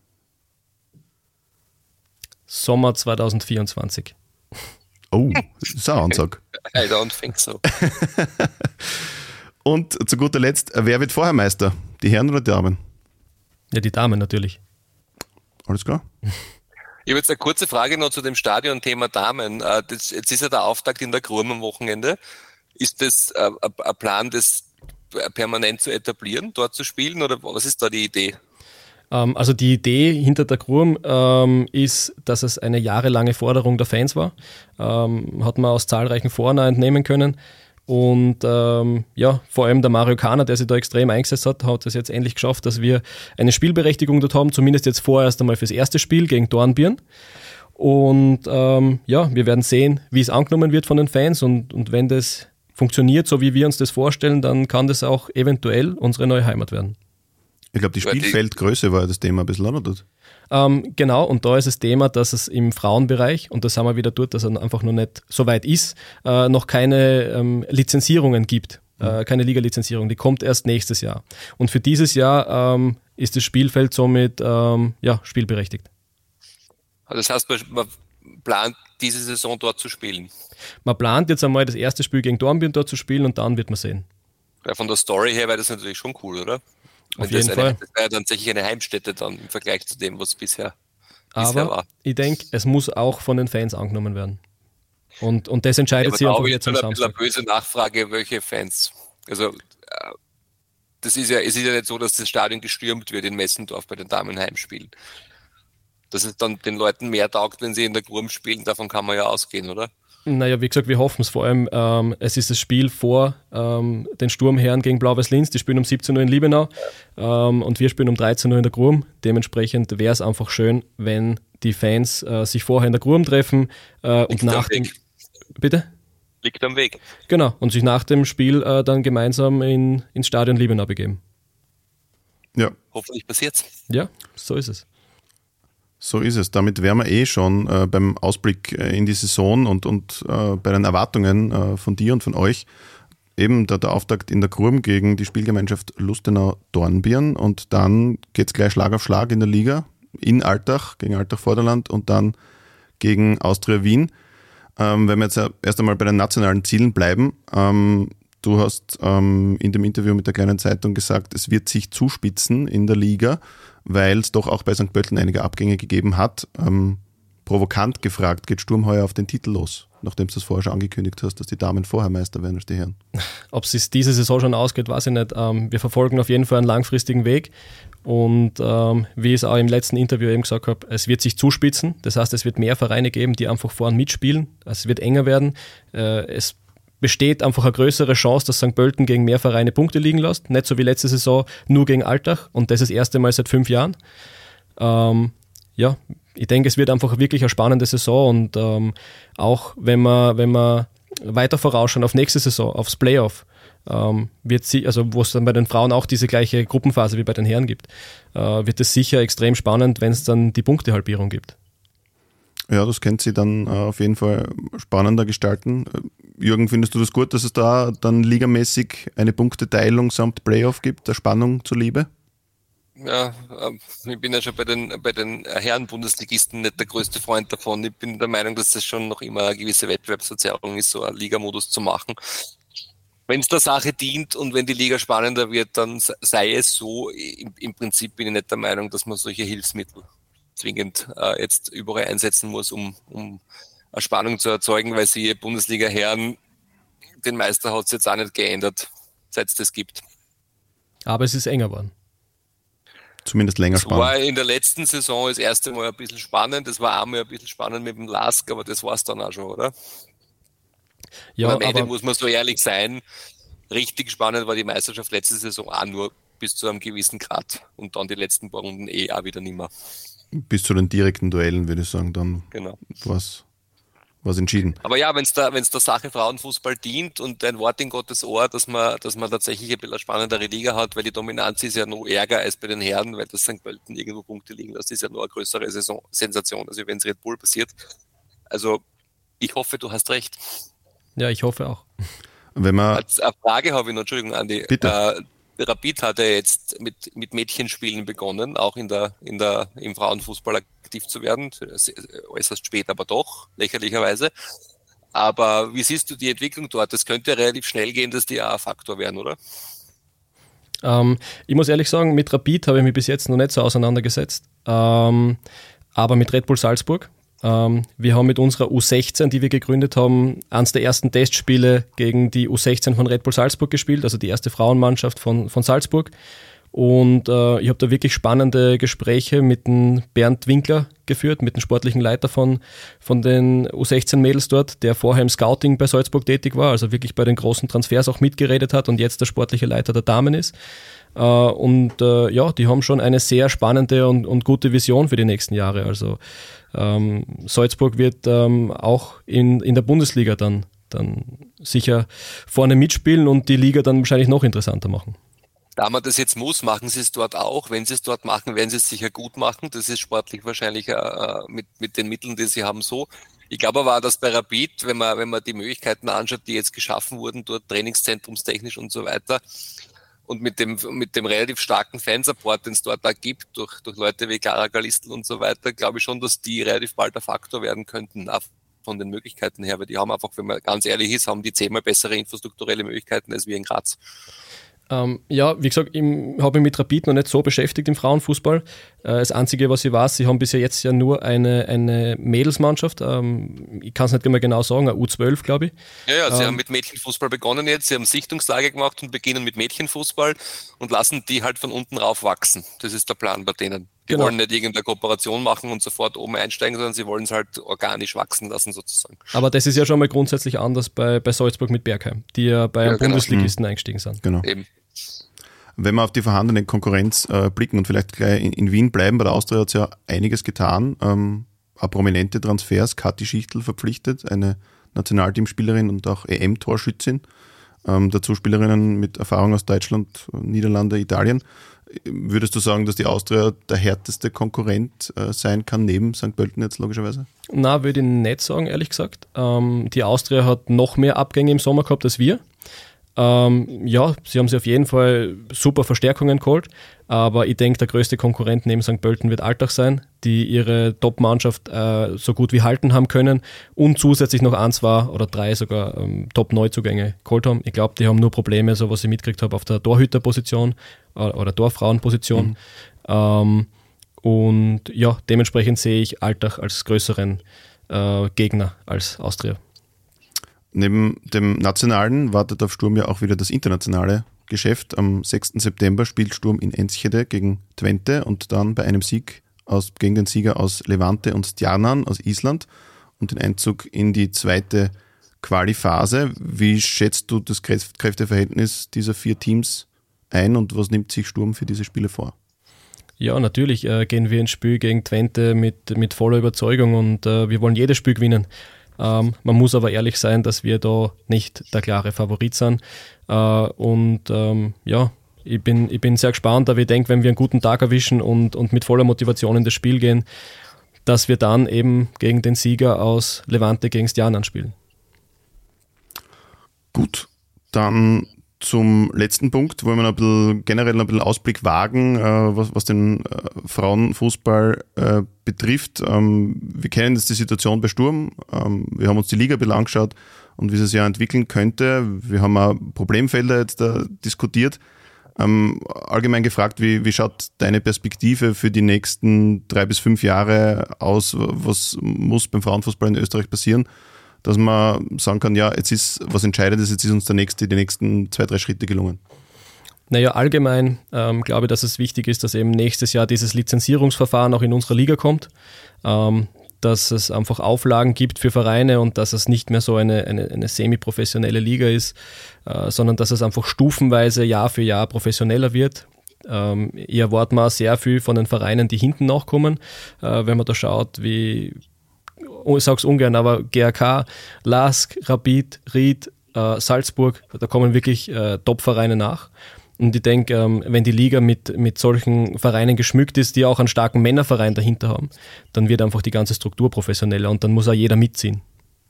Sommer zwanzig vierundzwanzig. Oh, das ist eine Ansage. I don't think so. Und zu guter Letzt, wer wird vorher Meister? Die Herren oder die Damen? Ja, die Damen natürlich. Alles klar. Ich habe jetzt eine kurze Frage noch zu dem Stadion-Thema Damen. Das, jetzt ist ja der Auftakt in der Grum am Wochenende. Ist das ein Plan, das permanent zu etablieren, dort zu spielen, oder was ist da die Idee? Also die Idee hinter der Grum ähm, ist, dass es eine jahrelange Forderung der Fans war. Ähm, hat man aus zahlreichen Foren entnehmen können. Und ähm, ja, vor allem der Mario Kahner, der sich da extrem eingesetzt hat, hat es jetzt endlich geschafft, dass wir eine Spielberechtigung dort haben, zumindest jetzt vorerst einmal fürs erste Spiel gegen Dornbirn. Und ähm, ja, wir werden sehen, wie es angenommen wird von den Fans, und, und wenn das funktioniert, so wie wir uns das vorstellen, dann kann das auch eventuell unsere neue Heimat werden. Ich glaube, die Spielfeldgröße war das Thema ein bisschen, oder? Ähm, genau, und da ist das Thema, dass es im Frauenbereich, und da sind wir wieder dort, dass er einfach noch nicht so weit ist, äh, noch keine ähm, Lizenzierungen gibt, äh, keine Liga-Lizenzierung, die kommt erst nächstes Jahr. Und für dieses Jahr ähm, ist das Spielfeld somit ähm, ja, spielberechtigt. Das heißt, man plant diese Saison dort zu spielen? Man plant jetzt einmal das erste Spiel gegen Dornbirn dort zu spielen, und dann wird man sehen. Ja, von der Story her wäre das natürlich schon cool, oder? Auf jeden Fall. Das wäre dann tatsächlich eine Heimstätte dann im Vergleich zu dem, was bisher, bisher Aber war. Ich denke, es muss auch von den Fans angenommen werden. Und, und das entscheidet ja, sich einfach jetzt am ein Samstag. Eine böse Nachfrage, welche Fans? Also das ist ja, es ist ja nicht so, dass das Stadion gestürmt wird in Messendorf bei den Damenheimspielen. Dass es dann den Leuten mehr taugt, wenn sie in der Grum spielen, davon kann man ja ausgehen, oder? Naja, wie gesagt, wir hoffen es vor allem. Ähm, es ist das Spiel vor ähm, den Sturmherren gegen Blau-Weiß-Linz. Die spielen um siebzehn Uhr in Liebenau ähm, und wir spielen um dreizehn Uhr in der Grum. Dementsprechend wäre es einfach schön, wenn die Fans äh, sich vorher in der Grum treffen äh, und nach dem... Bitte? Liegt am Weg. Genau, und sich nach dem Spiel äh, dann gemeinsam in, ins Stadion Liebenau begeben. Ja. Hoffentlich passiert's. Ja, so ist es. So ist es. Damit wären wir eh schon äh, beim Ausblick äh, in die Saison und, und äh, bei den Erwartungen äh, von dir und von euch. Eben der, der Auftakt in der Grum gegen die Spielgemeinschaft Lustenau-Dornbirn, und dann geht es gleich Schlag auf Schlag in der Liga in Altach gegen Altach-Vorderland und dann gegen Austria Wien. Ähm, wenn wir jetzt erst einmal bei den nationalen Zielen bleiben, ähm, du hast ähm, in dem Interview mit der kleinen Zeitung gesagt, es wird sich zuspitzen in der Liga, weil es doch auch bei Sankt Pölten einige Abgänge gegeben hat. Ähm, provokant gefragt, geht Sturm heuer auf den Titel los, nachdem du das vorher schon angekündigt hast, dass die Damen vorher Meister werden als die Herren? Ob es diese Saison schon ausgeht, weiß ich nicht. Ähm, wir verfolgen auf jeden Fall einen langfristigen Weg, und ähm, wie ich es auch im letzten Interview eben gesagt habe, es wird sich zuspitzen. Das heißt, es wird mehr Vereine geben, die einfach vorn mitspielen. Es wird enger werden. Äh, es besteht einfach eine größere Chance, dass Sankt Pölten gegen mehr Vereine Punkte liegen lässt. Nicht so wie letzte Saison nur gegen Altach, und das ist das erste Mal seit fünf Jahren. Ähm, ja, ich denke, es wird einfach wirklich eine spannende Saison, und ähm, auch wenn man, wenn man weiter vorausschauen auf nächste Saison, aufs Playoff, ähm, wird sie, also wo es dann bei den Frauen auch diese gleiche Gruppenphase wie bei den Herren gibt, äh, wird es sicher extrem spannend, wenn es dann die Punktehalbierung gibt. Ja, das könnte sie dann äh, auf jeden Fall spannender gestalten. Jürgen, findest du das gut, dass es da dann ligamäßig eine Punkteteilung samt Playoff gibt, der Spannung zuliebe? Ja, ich bin ja schon bei den, bei den Herren-Bundesligisten nicht der größte Freund davon. Ich bin der Meinung, dass das schon noch immer eine gewisse Wettbewerbsverzerrung ist, so einen Ligamodus zu machen. Wenn es der Sache dient und wenn die Liga spannender wird, dann sei es so. Im, im Prinzip bin ich nicht der Meinung, dass man solche Hilfsmittel zwingend äh, jetzt überall einsetzen muss, um, um eine Spannung zu erzeugen, weil sie Bundesliga-Herren, den Meister hat es jetzt auch nicht geändert, seit es das gibt. Aber es ist enger geworden. Zumindest länger das spannend. War in der letzten Saison das erste Mal ein bisschen spannend, das war einmal ein bisschen spannend mit dem Lask, aber das war es dann auch schon, oder? Ja, und am Ende aber muss man so ehrlich sein, richtig spannend war die Meisterschaft letzte Saison auch nur bis zu einem gewissen Grad und dann die letzten paar Runden eh auch wieder nicht mehr. Bis zu den direkten Duellen, würde ich sagen, dann genau. war es was entschieden. Aber ja, wenn es der, wenn's der Sache Frauenfußball dient und ein Wort in Gottes Ohr, dass man, dass man tatsächlich ein bisschen eine spannendere Liga hat, weil die Dominanz ist ja noch ärger als bei den Herren, weil das Sankt Pölten irgendwo Punkte liegen, das ist ja nur eine größere Saison, Sensation, also wenn es Red Bull passiert. Also ich hoffe, du hast recht. Ja, ich hoffe auch. Wenn man Als eine Frage habe ich noch, Entschuldigung, Andi. Bitte. Äh, Rapid hat ja jetzt mit, mit Mädchenspielen begonnen, auch in der, in der, im Frauenfußball aktiv zu werden. Äußerst spät, aber doch, lächerlicherweise. Aber wie siehst du die Entwicklung dort? Das könnte relativ schnell gehen, dass die auch ein Faktor werden, oder? Ähm, ich muss ehrlich sagen, mit Rapid habe ich mich bis jetzt noch nicht so auseinandergesetzt. Ähm, aber mit Red Bull Salzburg. Ähm, wir haben mit unserer U sechzehn, die wir gegründet haben, eines der ersten Testspiele gegen die U sechzehn von Red Bull Salzburg gespielt, also die erste Frauenmannschaft von, von Salzburg. Und äh, ich habe da wirklich spannende Gespräche mit dem Bernd Winkler geführt, mit dem sportlichen Leiter von, von den U sechzehn Mädels dort, der vorher im Scouting bei Salzburg tätig war, also wirklich bei den großen Transfers auch mitgeredet hat und jetzt der sportliche Leiter der Damen ist. Äh, und äh, ja, die haben schon eine sehr spannende und, und gute Vision für die nächsten Jahre. Also ähm, Salzburg wird ähm, auch in, in der Bundesliga dann, dann sicher vorne mitspielen und die Liga dann wahrscheinlich noch interessanter machen. Da man das jetzt muss, machen sie es dort auch. Wenn sie es dort machen, werden sie es sicher gut machen. Das ist sportlich wahrscheinlich äh, mit, mit den Mitteln, die sie haben, so. Ich glaube aber, dass bei Rapid, wenn man, wenn man die Möglichkeiten anschaut, die jetzt geschaffen wurden, dort trainingszentrumstechnisch und so weiter, und mit dem, mit dem relativ starken Fansupport, den es dort da gibt, durch, durch Leute wie Clara Galistl und so weiter, glaube ich schon, dass die relativ bald ein Faktor werden könnten, auch von den Möglichkeiten her, weil die haben einfach, wenn man ganz ehrlich ist, haben die zehnmal bessere infrastrukturelle Möglichkeiten als wir in Graz. Ähm, ja, wie gesagt, ich habe mich mit Rapid noch nicht so beschäftigt im Frauenfußball. Äh, das Einzige, was ich weiß, sie haben bisher jetzt ja nur eine, eine Mädelsmannschaft. Ähm, ich kann es nicht mehr genau sagen, eine U zwölf, glaube ich. Ja, ja, sie ähm, haben mit Mädchenfußball begonnen jetzt, sie haben Sichtungslage gemacht und beginnen mit Mädchenfußball und lassen die halt von unten rauf wachsen. Das ist der Plan bei denen. Die Genau. wollen nicht irgendeine Kooperation machen und sofort oben einsteigen, sondern sie wollen es halt organisch wachsen lassen sozusagen. Aber das ist ja schon mal grundsätzlich anders bei, bei Salzburg mit Bergheim, die ja bei Ja, einem genau. Bundesligisten mhm. eingestiegen sind. Genau. Eben. Wenn wir auf die vorhandene Konkurrenz äh, blicken und vielleicht gleich in, in Wien bleiben, bei der Austria hat es ja einiges getan. Ähm, auch prominente Transfers, Kathi Schichtl verpflichtet, eine Nationalteamspielerin und auch E M-Torschützin. Ähm, dazu Spielerinnen mit Erfahrung aus Deutschland, Niederlande, Italien. Würdest du sagen, dass die Austria der härteste Konkurrent äh, sein kann, neben Sankt Pölten jetzt logischerweise? Na, würde ich nicht sagen, ehrlich gesagt. Ähm, die Austria hat noch mehr Abgänge im Sommer gehabt als wir. Ähm, ja, sie haben sich auf jeden Fall super Verstärkungen geholt, aber ich denke, der größte Konkurrent neben Sankt Pölten wird Altach sein, die ihre Top-Mannschaft äh, so gut wie halten haben können und zusätzlich noch ein, zwei oder drei sogar ähm, Top-Neuzugänge geholt haben. Ich glaube, die haben nur Probleme, so was ich mitgekriegt habe, auf der Torhüterposition äh, oder Torfrauenposition. Mhm. Ähm, und ja, dementsprechend sehe ich Altach als größeren äh, Gegner als Austria. Neben dem Nationalen wartet auf Sturm ja auch wieder das internationale Geschäft. Am sechsten September spielt Sturm in Enschede gegen Twente und dann bei einem Sieg aus, gegen den Sieger aus Levante und Stjarnan aus Island und den Einzug in die zweite Quali-Phase. Wie schätzt du das Kräfteverhältnis dieser vier Teams ein und was nimmt sich Sturm für diese Spiele vor? Ja, natürlich äh, gehen wir ins Spiel gegen Twente mit, mit voller Überzeugung und äh, wir wollen jedes Spiel gewinnen. Ähm, man muss aber ehrlich sein, dass wir da nicht der klare Favorit sind. Äh, und ähm, ja, ich bin, ich bin sehr gespannt, aber ich denke, wenn wir einen guten Tag erwischen und, und mit voller Motivation in das Spiel gehen, dass wir dann eben gegen den Sieger aus Levante gegen Stjarnan spielen. Gut, dann zum letzten Punkt, wo wir ein bisschen, generell ein bisschen Ausblick wagen, äh, was, was den äh, Frauenfußball äh, betrifft. Ähm, wir kennen jetzt die Situation bei Sturm. Ähm, wir haben uns die Liga ein bisschen angeschaut und wie es sich ja entwickeln könnte. Wir haben auch Problemfelder jetzt da diskutiert. Ähm, allgemein gefragt, wie, wie schaut deine Perspektive für die nächsten drei bis fünf Jahre aus? Was muss beim Frauenfußball in Österreich passieren, dass man sagen kann, ja, jetzt ist was Entscheidendes, jetzt ist uns der nächste, die nächsten zwei, drei Schritte gelungen? Naja, allgemein ähm, glaube ich, dass es wichtig ist, dass eben nächstes Jahr dieses Lizenzierungsverfahren auch in unserer Liga kommt, ähm, dass es einfach Auflagen gibt für Vereine und dass es nicht mehr so eine, eine, eine semi-professionelle Liga ist, äh, sondern dass es einfach stufenweise Jahr für Jahr professioneller wird. Ähm, ich erwarte mal sehr viel von den Vereinen, die hinten nachkommen, äh, wenn man da schaut, wie ich sage es ungern, aber G A K, Lask, Rapid, Ried, äh, Salzburg, da kommen wirklich äh, Top-Vereine nach. Und ich denke, ähm, wenn die Liga mit, mit solchen Vereinen geschmückt ist, die auch einen starken Männerverein dahinter haben, dann wird einfach die ganze Struktur professioneller und dann muss auch jeder mitziehen.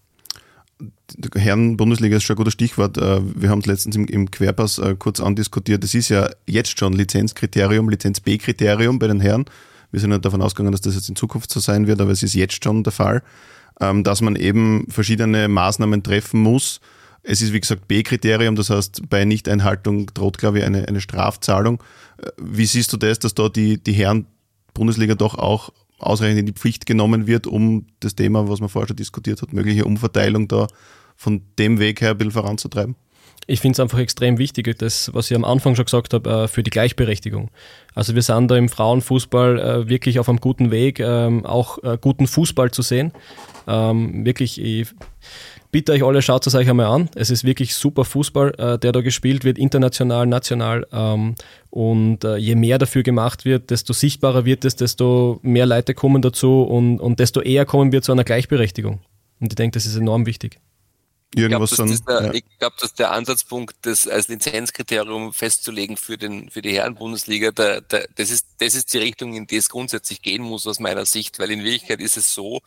Die Herren-Bundesliga ist schon ein gutes Stichwort. Wir haben es letztens im, im Querpass kurz andiskutiert. Das ist ja jetzt schon Lizenzkriterium, Lizenz-B-Kriterium bei den Herren. Wir sind ja davon ausgegangen, dass das jetzt in Zukunft so sein wird, aber es ist jetzt schon der Fall, dass man eben verschiedene Maßnahmen treffen muss. Es ist, wie gesagt, B-Kriterium, das heißt, bei Nichteinhaltung droht, glaube ich, eine, eine Strafzahlung. Wie siehst du das, dass da die, die Herren-Bundesliga doch auch ausreichend in die Pflicht genommen wird, um das Thema, was man vorher schon diskutiert hat, mögliche Umverteilung da von dem Weg her ein bisschen voranzutreiben? Ich finde es einfach extrem wichtig, das, was ich am Anfang schon gesagt habe, für die Gleichberechtigung. Also wir sind da im Frauenfußball wirklich auf einem guten Weg, auch guten Fußball zu sehen. Wirklich, ich bitte euch alle, schaut es euch einmal an. Es ist wirklich super Fußball, äh, der da gespielt wird, international, national. Ähm, und äh, je mehr dafür gemacht wird, desto sichtbarer wird es, desto mehr Leute kommen dazu und, und desto eher kommen wir zu einer Gleichberechtigung. Und ich denke, das ist enorm wichtig. Irgendwas ich glaube, das, ja. ich glaub, dass der Ansatzpunkt, das als Lizenzkriterium festzulegen für, den, für die Herren-Bundesliga, der, der, das, ist, das ist die Richtung, in die es grundsätzlich gehen muss aus meiner Sicht, weil in Wirklichkeit ist es so,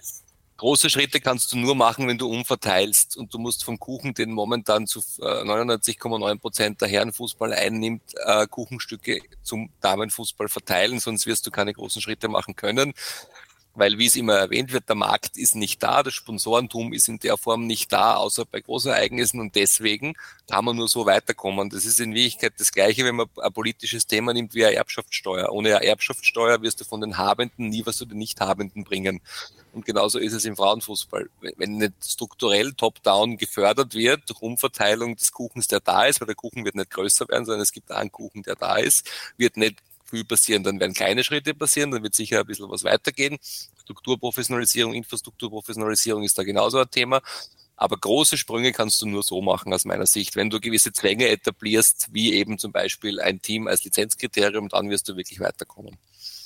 große Schritte kannst du nur machen, wenn du umverteilst und du musst vom Kuchen, den momentan zu neunundneunzig Komma neun Prozent der Herrenfußball einnimmt, äh, Kuchenstücke zum Damenfußball verteilen, sonst wirst du keine großen Schritte machen können. Weil, wie es immer erwähnt wird, der Markt ist nicht da, das Sponsorentum ist in der Form nicht da, außer bei Großereignissen und deswegen kann man nur so weiterkommen. Das ist in Wirklichkeit das Gleiche, wenn man ein politisches Thema nimmt wie eine Erbschaftssteuer. Ohne eine Erbschaftssteuer wirst du von den Habenden nie was zu den Nicht-Habenden bringen. Und genauso ist es im Frauenfußball. Wenn nicht strukturell top-down gefördert wird durch Umverteilung des Kuchens, der da ist, weil der Kuchen wird nicht größer werden, sondern es gibt einen Kuchen, der da ist, wird nicht viel passieren, dann werden kleine Schritte passieren, dann wird sicher ein bisschen was weitergehen. Strukturprofessionalisierung, Infrastrukturprofessionalisierung ist da genauso ein Thema. Aber große Sprünge kannst du nur so machen aus meiner Sicht. Wenn du gewisse Zwänge etablierst, wie eben zum Beispiel ein Team als Lizenzkriterium, dann wirst du wirklich weiterkommen.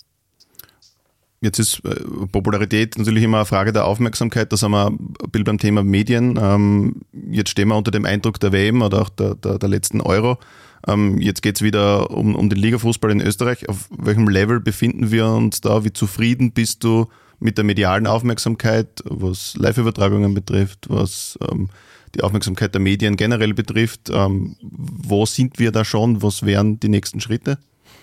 Jetzt ist Popularität natürlich immer eine Frage der Aufmerksamkeit, da sind wir ein bisschen beim Thema Medien. Jetzt stehen wir unter dem Eindruck der W M oder auch der, der, der letzten Euro. Jetzt geht es wieder um, um den Ligafußball in Österreich. Auf welchem Level befinden wir uns da? Wie zufrieden bist du mit der medialen Aufmerksamkeit, was Live-Übertragungen betrifft, was ähm, die Aufmerksamkeit der Medien generell betrifft? Ähm, wo sind wir da schon? Was wären die nächsten Schritte?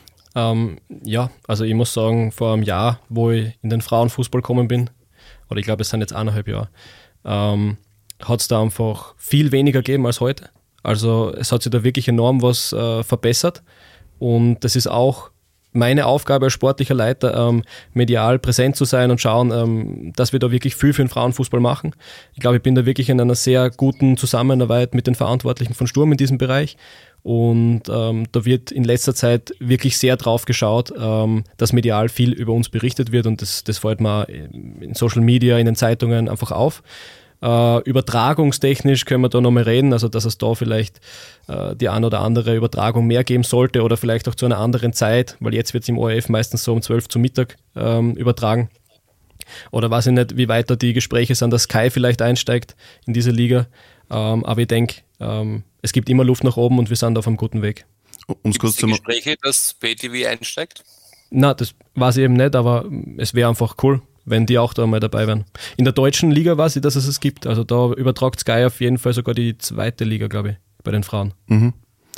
Ähm, ja, also ich muss sagen, vor einem Jahr, wo ich in den Frauenfußball gekommen bin, oder ich glaube, es sind jetzt eineinhalb Jahre, ähm, hat es da einfach viel weniger gegeben als heute. Also es hat sich da wirklich enorm was äh, verbessert und das ist auch meine Aufgabe als sportlicher Leiter, ähm, medial präsent zu sein und schauen, ähm, dass wir da wirklich viel für den Frauenfußball machen. Ich glaube, ich bin da wirklich in einer sehr guten Zusammenarbeit mit den Verantwortlichen von Sturm in diesem Bereich und ähm, da wird in letzter Zeit wirklich sehr drauf geschaut, ähm, dass medial viel über uns berichtet wird und das, das fällt mir in Social Media, in den Zeitungen einfach auf. Uh, übertragungstechnisch können wir da nochmal reden, also dass es da vielleicht uh, die ein oder andere Übertragung mehr geben sollte oder vielleicht auch zu einer anderen Zeit, weil jetzt wird es im O R F meistens so um zwölf zum Mittag ähm, übertragen. Oder weiß ich nicht, wie weiter die Gespräche sind, dass Sky vielleicht einsteigt in diese Liga. Ähm, aber ich denke, ähm, es gibt immer Luft nach oben und wir sind auf einem guten Weg. Um's kurz die Gespräche, dass Pay T V einsteigt? Na, das weiß ich eben nicht, aber es wäre einfach cool, wenn die auch da mal dabei wären. In der deutschen Liga weiß ich, dass es es gibt. Also da übertragt Sky auf jeden Fall sogar die zweite Liga, glaube ich, bei den Frauen. Mhm.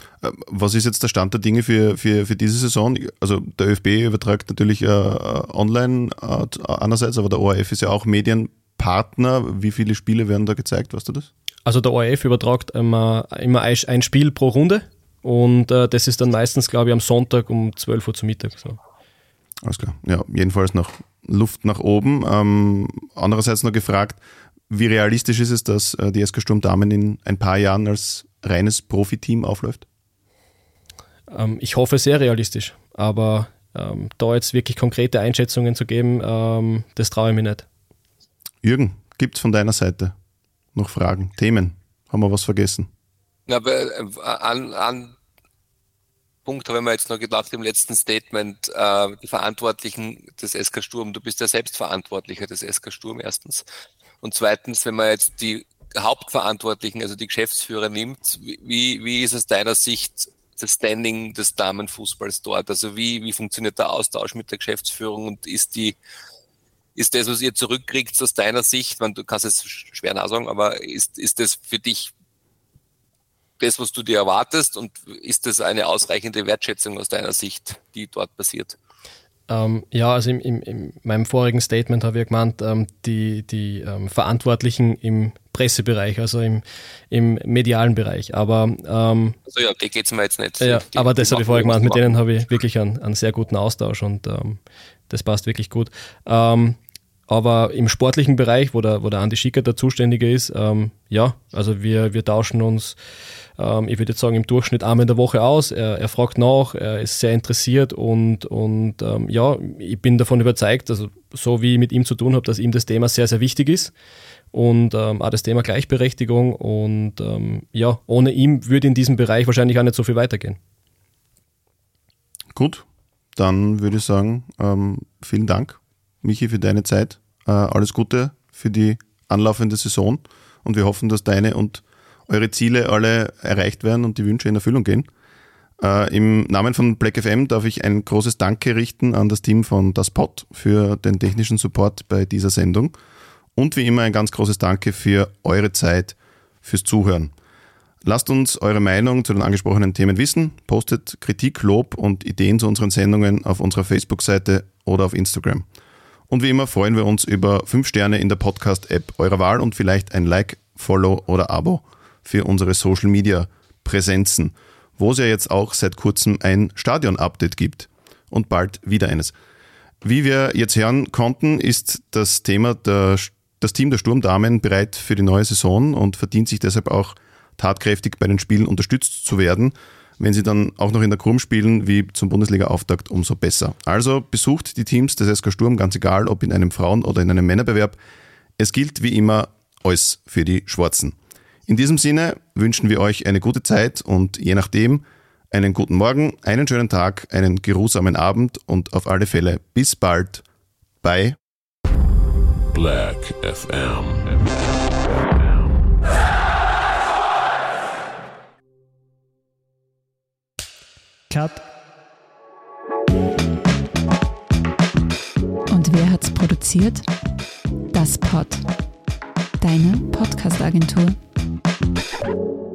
Was ist jetzt der Stand der Dinge für, für, für diese Saison? Also der ÖFB übertragt natürlich äh, online äh, einerseits, aber der O R F ist ja auch Medienpartner. Wie viele Spiele werden da gezeigt, weißt du das? Also der O R F übertragt immer, immer ein Spiel pro Runde und äh, das ist dann meistens, glaube ich, am Sonntag um zwölf Uhr zu Mittag. So. Alles klar. Ja, jedenfalls noch Luft nach oben. Ähm, andererseits noch gefragt, wie realistisch ist es, dass äh, die S K Sturm Damen in ein paar Jahren als reines Profiteam aufläuft? Ähm, ich hoffe sehr realistisch, aber ähm, da jetzt wirklich konkrete Einschätzungen zu geben, ähm, das traue ich mir nicht. Jürgen, gibt es von deiner Seite noch Fragen, Themen? Haben wir was vergessen? Ja, aber, äh, an, an Punkt habe ich mir jetzt noch gedacht im letzten Statement, äh, die Verantwortlichen des S K Sturm, du bist ja Selbstverantwortlicher des S K Sturm erstens. Und zweitens, wenn man jetzt die Hauptverantwortlichen, also die Geschäftsführer nimmt, wie, wie ist aus deiner Sicht das Standing des Damenfußballs dort? Also wie, wie funktioniert der Austausch mit der Geschäftsführung und ist die, ist das, was ihr zurückkriegt aus deiner Sicht, man, du kannst es schwer nachsagen, aber ist, ist das für dich das, was du dir erwartest und ist das eine ausreichende Wertschätzung aus deiner Sicht, die dort passiert? Ähm, ja, also in, in, in meinem vorigen Statement habe ich gemeint, ähm, die, die ähm, Verantwortlichen im Pressebereich, also im, im medialen Bereich. Aber ähm, also ja, okay, geht's mir jetzt nicht. Ja, die, aber das die habe ich vorher gemeint, mit machen. denen habe ich wirklich einen, einen sehr guten Austausch und ähm, das passt wirklich gut. Ähm, aber im sportlichen Bereich, wo der, wo der Andi Schicker der Zuständige ist, ähm, ja, also wir, wir tauschen uns, ähm, ich würde jetzt sagen, im Durchschnitt einmal in der Woche aus. Er, er fragt nach, er ist sehr interessiert und, und ähm, ja, ich bin davon überzeugt, also so wie ich mit ihm zu tun habe, dass ihm das Thema sehr, sehr wichtig ist und ähm, auch das Thema Gleichberechtigung und ähm, ja, ohne ihn würde in diesem Bereich wahrscheinlich auch nicht so viel weitergehen. Gut, dann würde ich sagen, ähm, vielen Dank, Michi, für deine Zeit. Äh, alles Gute für die anlaufende Saison und wir hoffen, dass deine und eure Ziele alle erreicht werden und die Wünsche in Erfüllung gehen. Äh, Im Namen von Black F M darf ich ein großes Danke richten an das Team von Das Pod für den technischen Support bei dieser Sendung und wie immer ein ganz großes Danke für eure Zeit, fürs Zuhören. Lasst uns eure Meinung zu den angesprochenen Themen wissen, postet Kritik, Lob und Ideen zu unseren Sendungen auf unserer Facebook-Seite oder auf Instagram. Und wie immer freuen wir uns über fünf Sterne in der Podcast-App eurer Wahl und vielleicht ein Like, Follow oder Abo für unsere Social-Media-Präsenzen, wo es ja jetzt auch seit kurzem ein Stadion-Update gibt und bald wieder eines. Wie wir jetzt hören konnten, ist das Thema der, das Team der Sturmdamen bereit für die neue Saison und verdient sich deshalb auch tatkräftig bei den Spielen unterstützt zu werden. Wenn sie dann auch noch in der Krumm spielen, wie zum Bundesliga-Auftakt, umso besser. Also besucht die Teams des S K Sturm, ganz egal, ob in einem Frauen- oder in einem Männerbewerb. Es gilt wie immer alles für die Schwarzen. In diesem Sinne wünschen wir euch eine gute Zeit und je nachdem einen guten Morgen, einen schönen Tag, einen geruhsamen Abend und auf alle Fälle bis bald bei Black F M. Cut. Und wer hat's produziert? Das Pod. Deine Podcast-Agentur.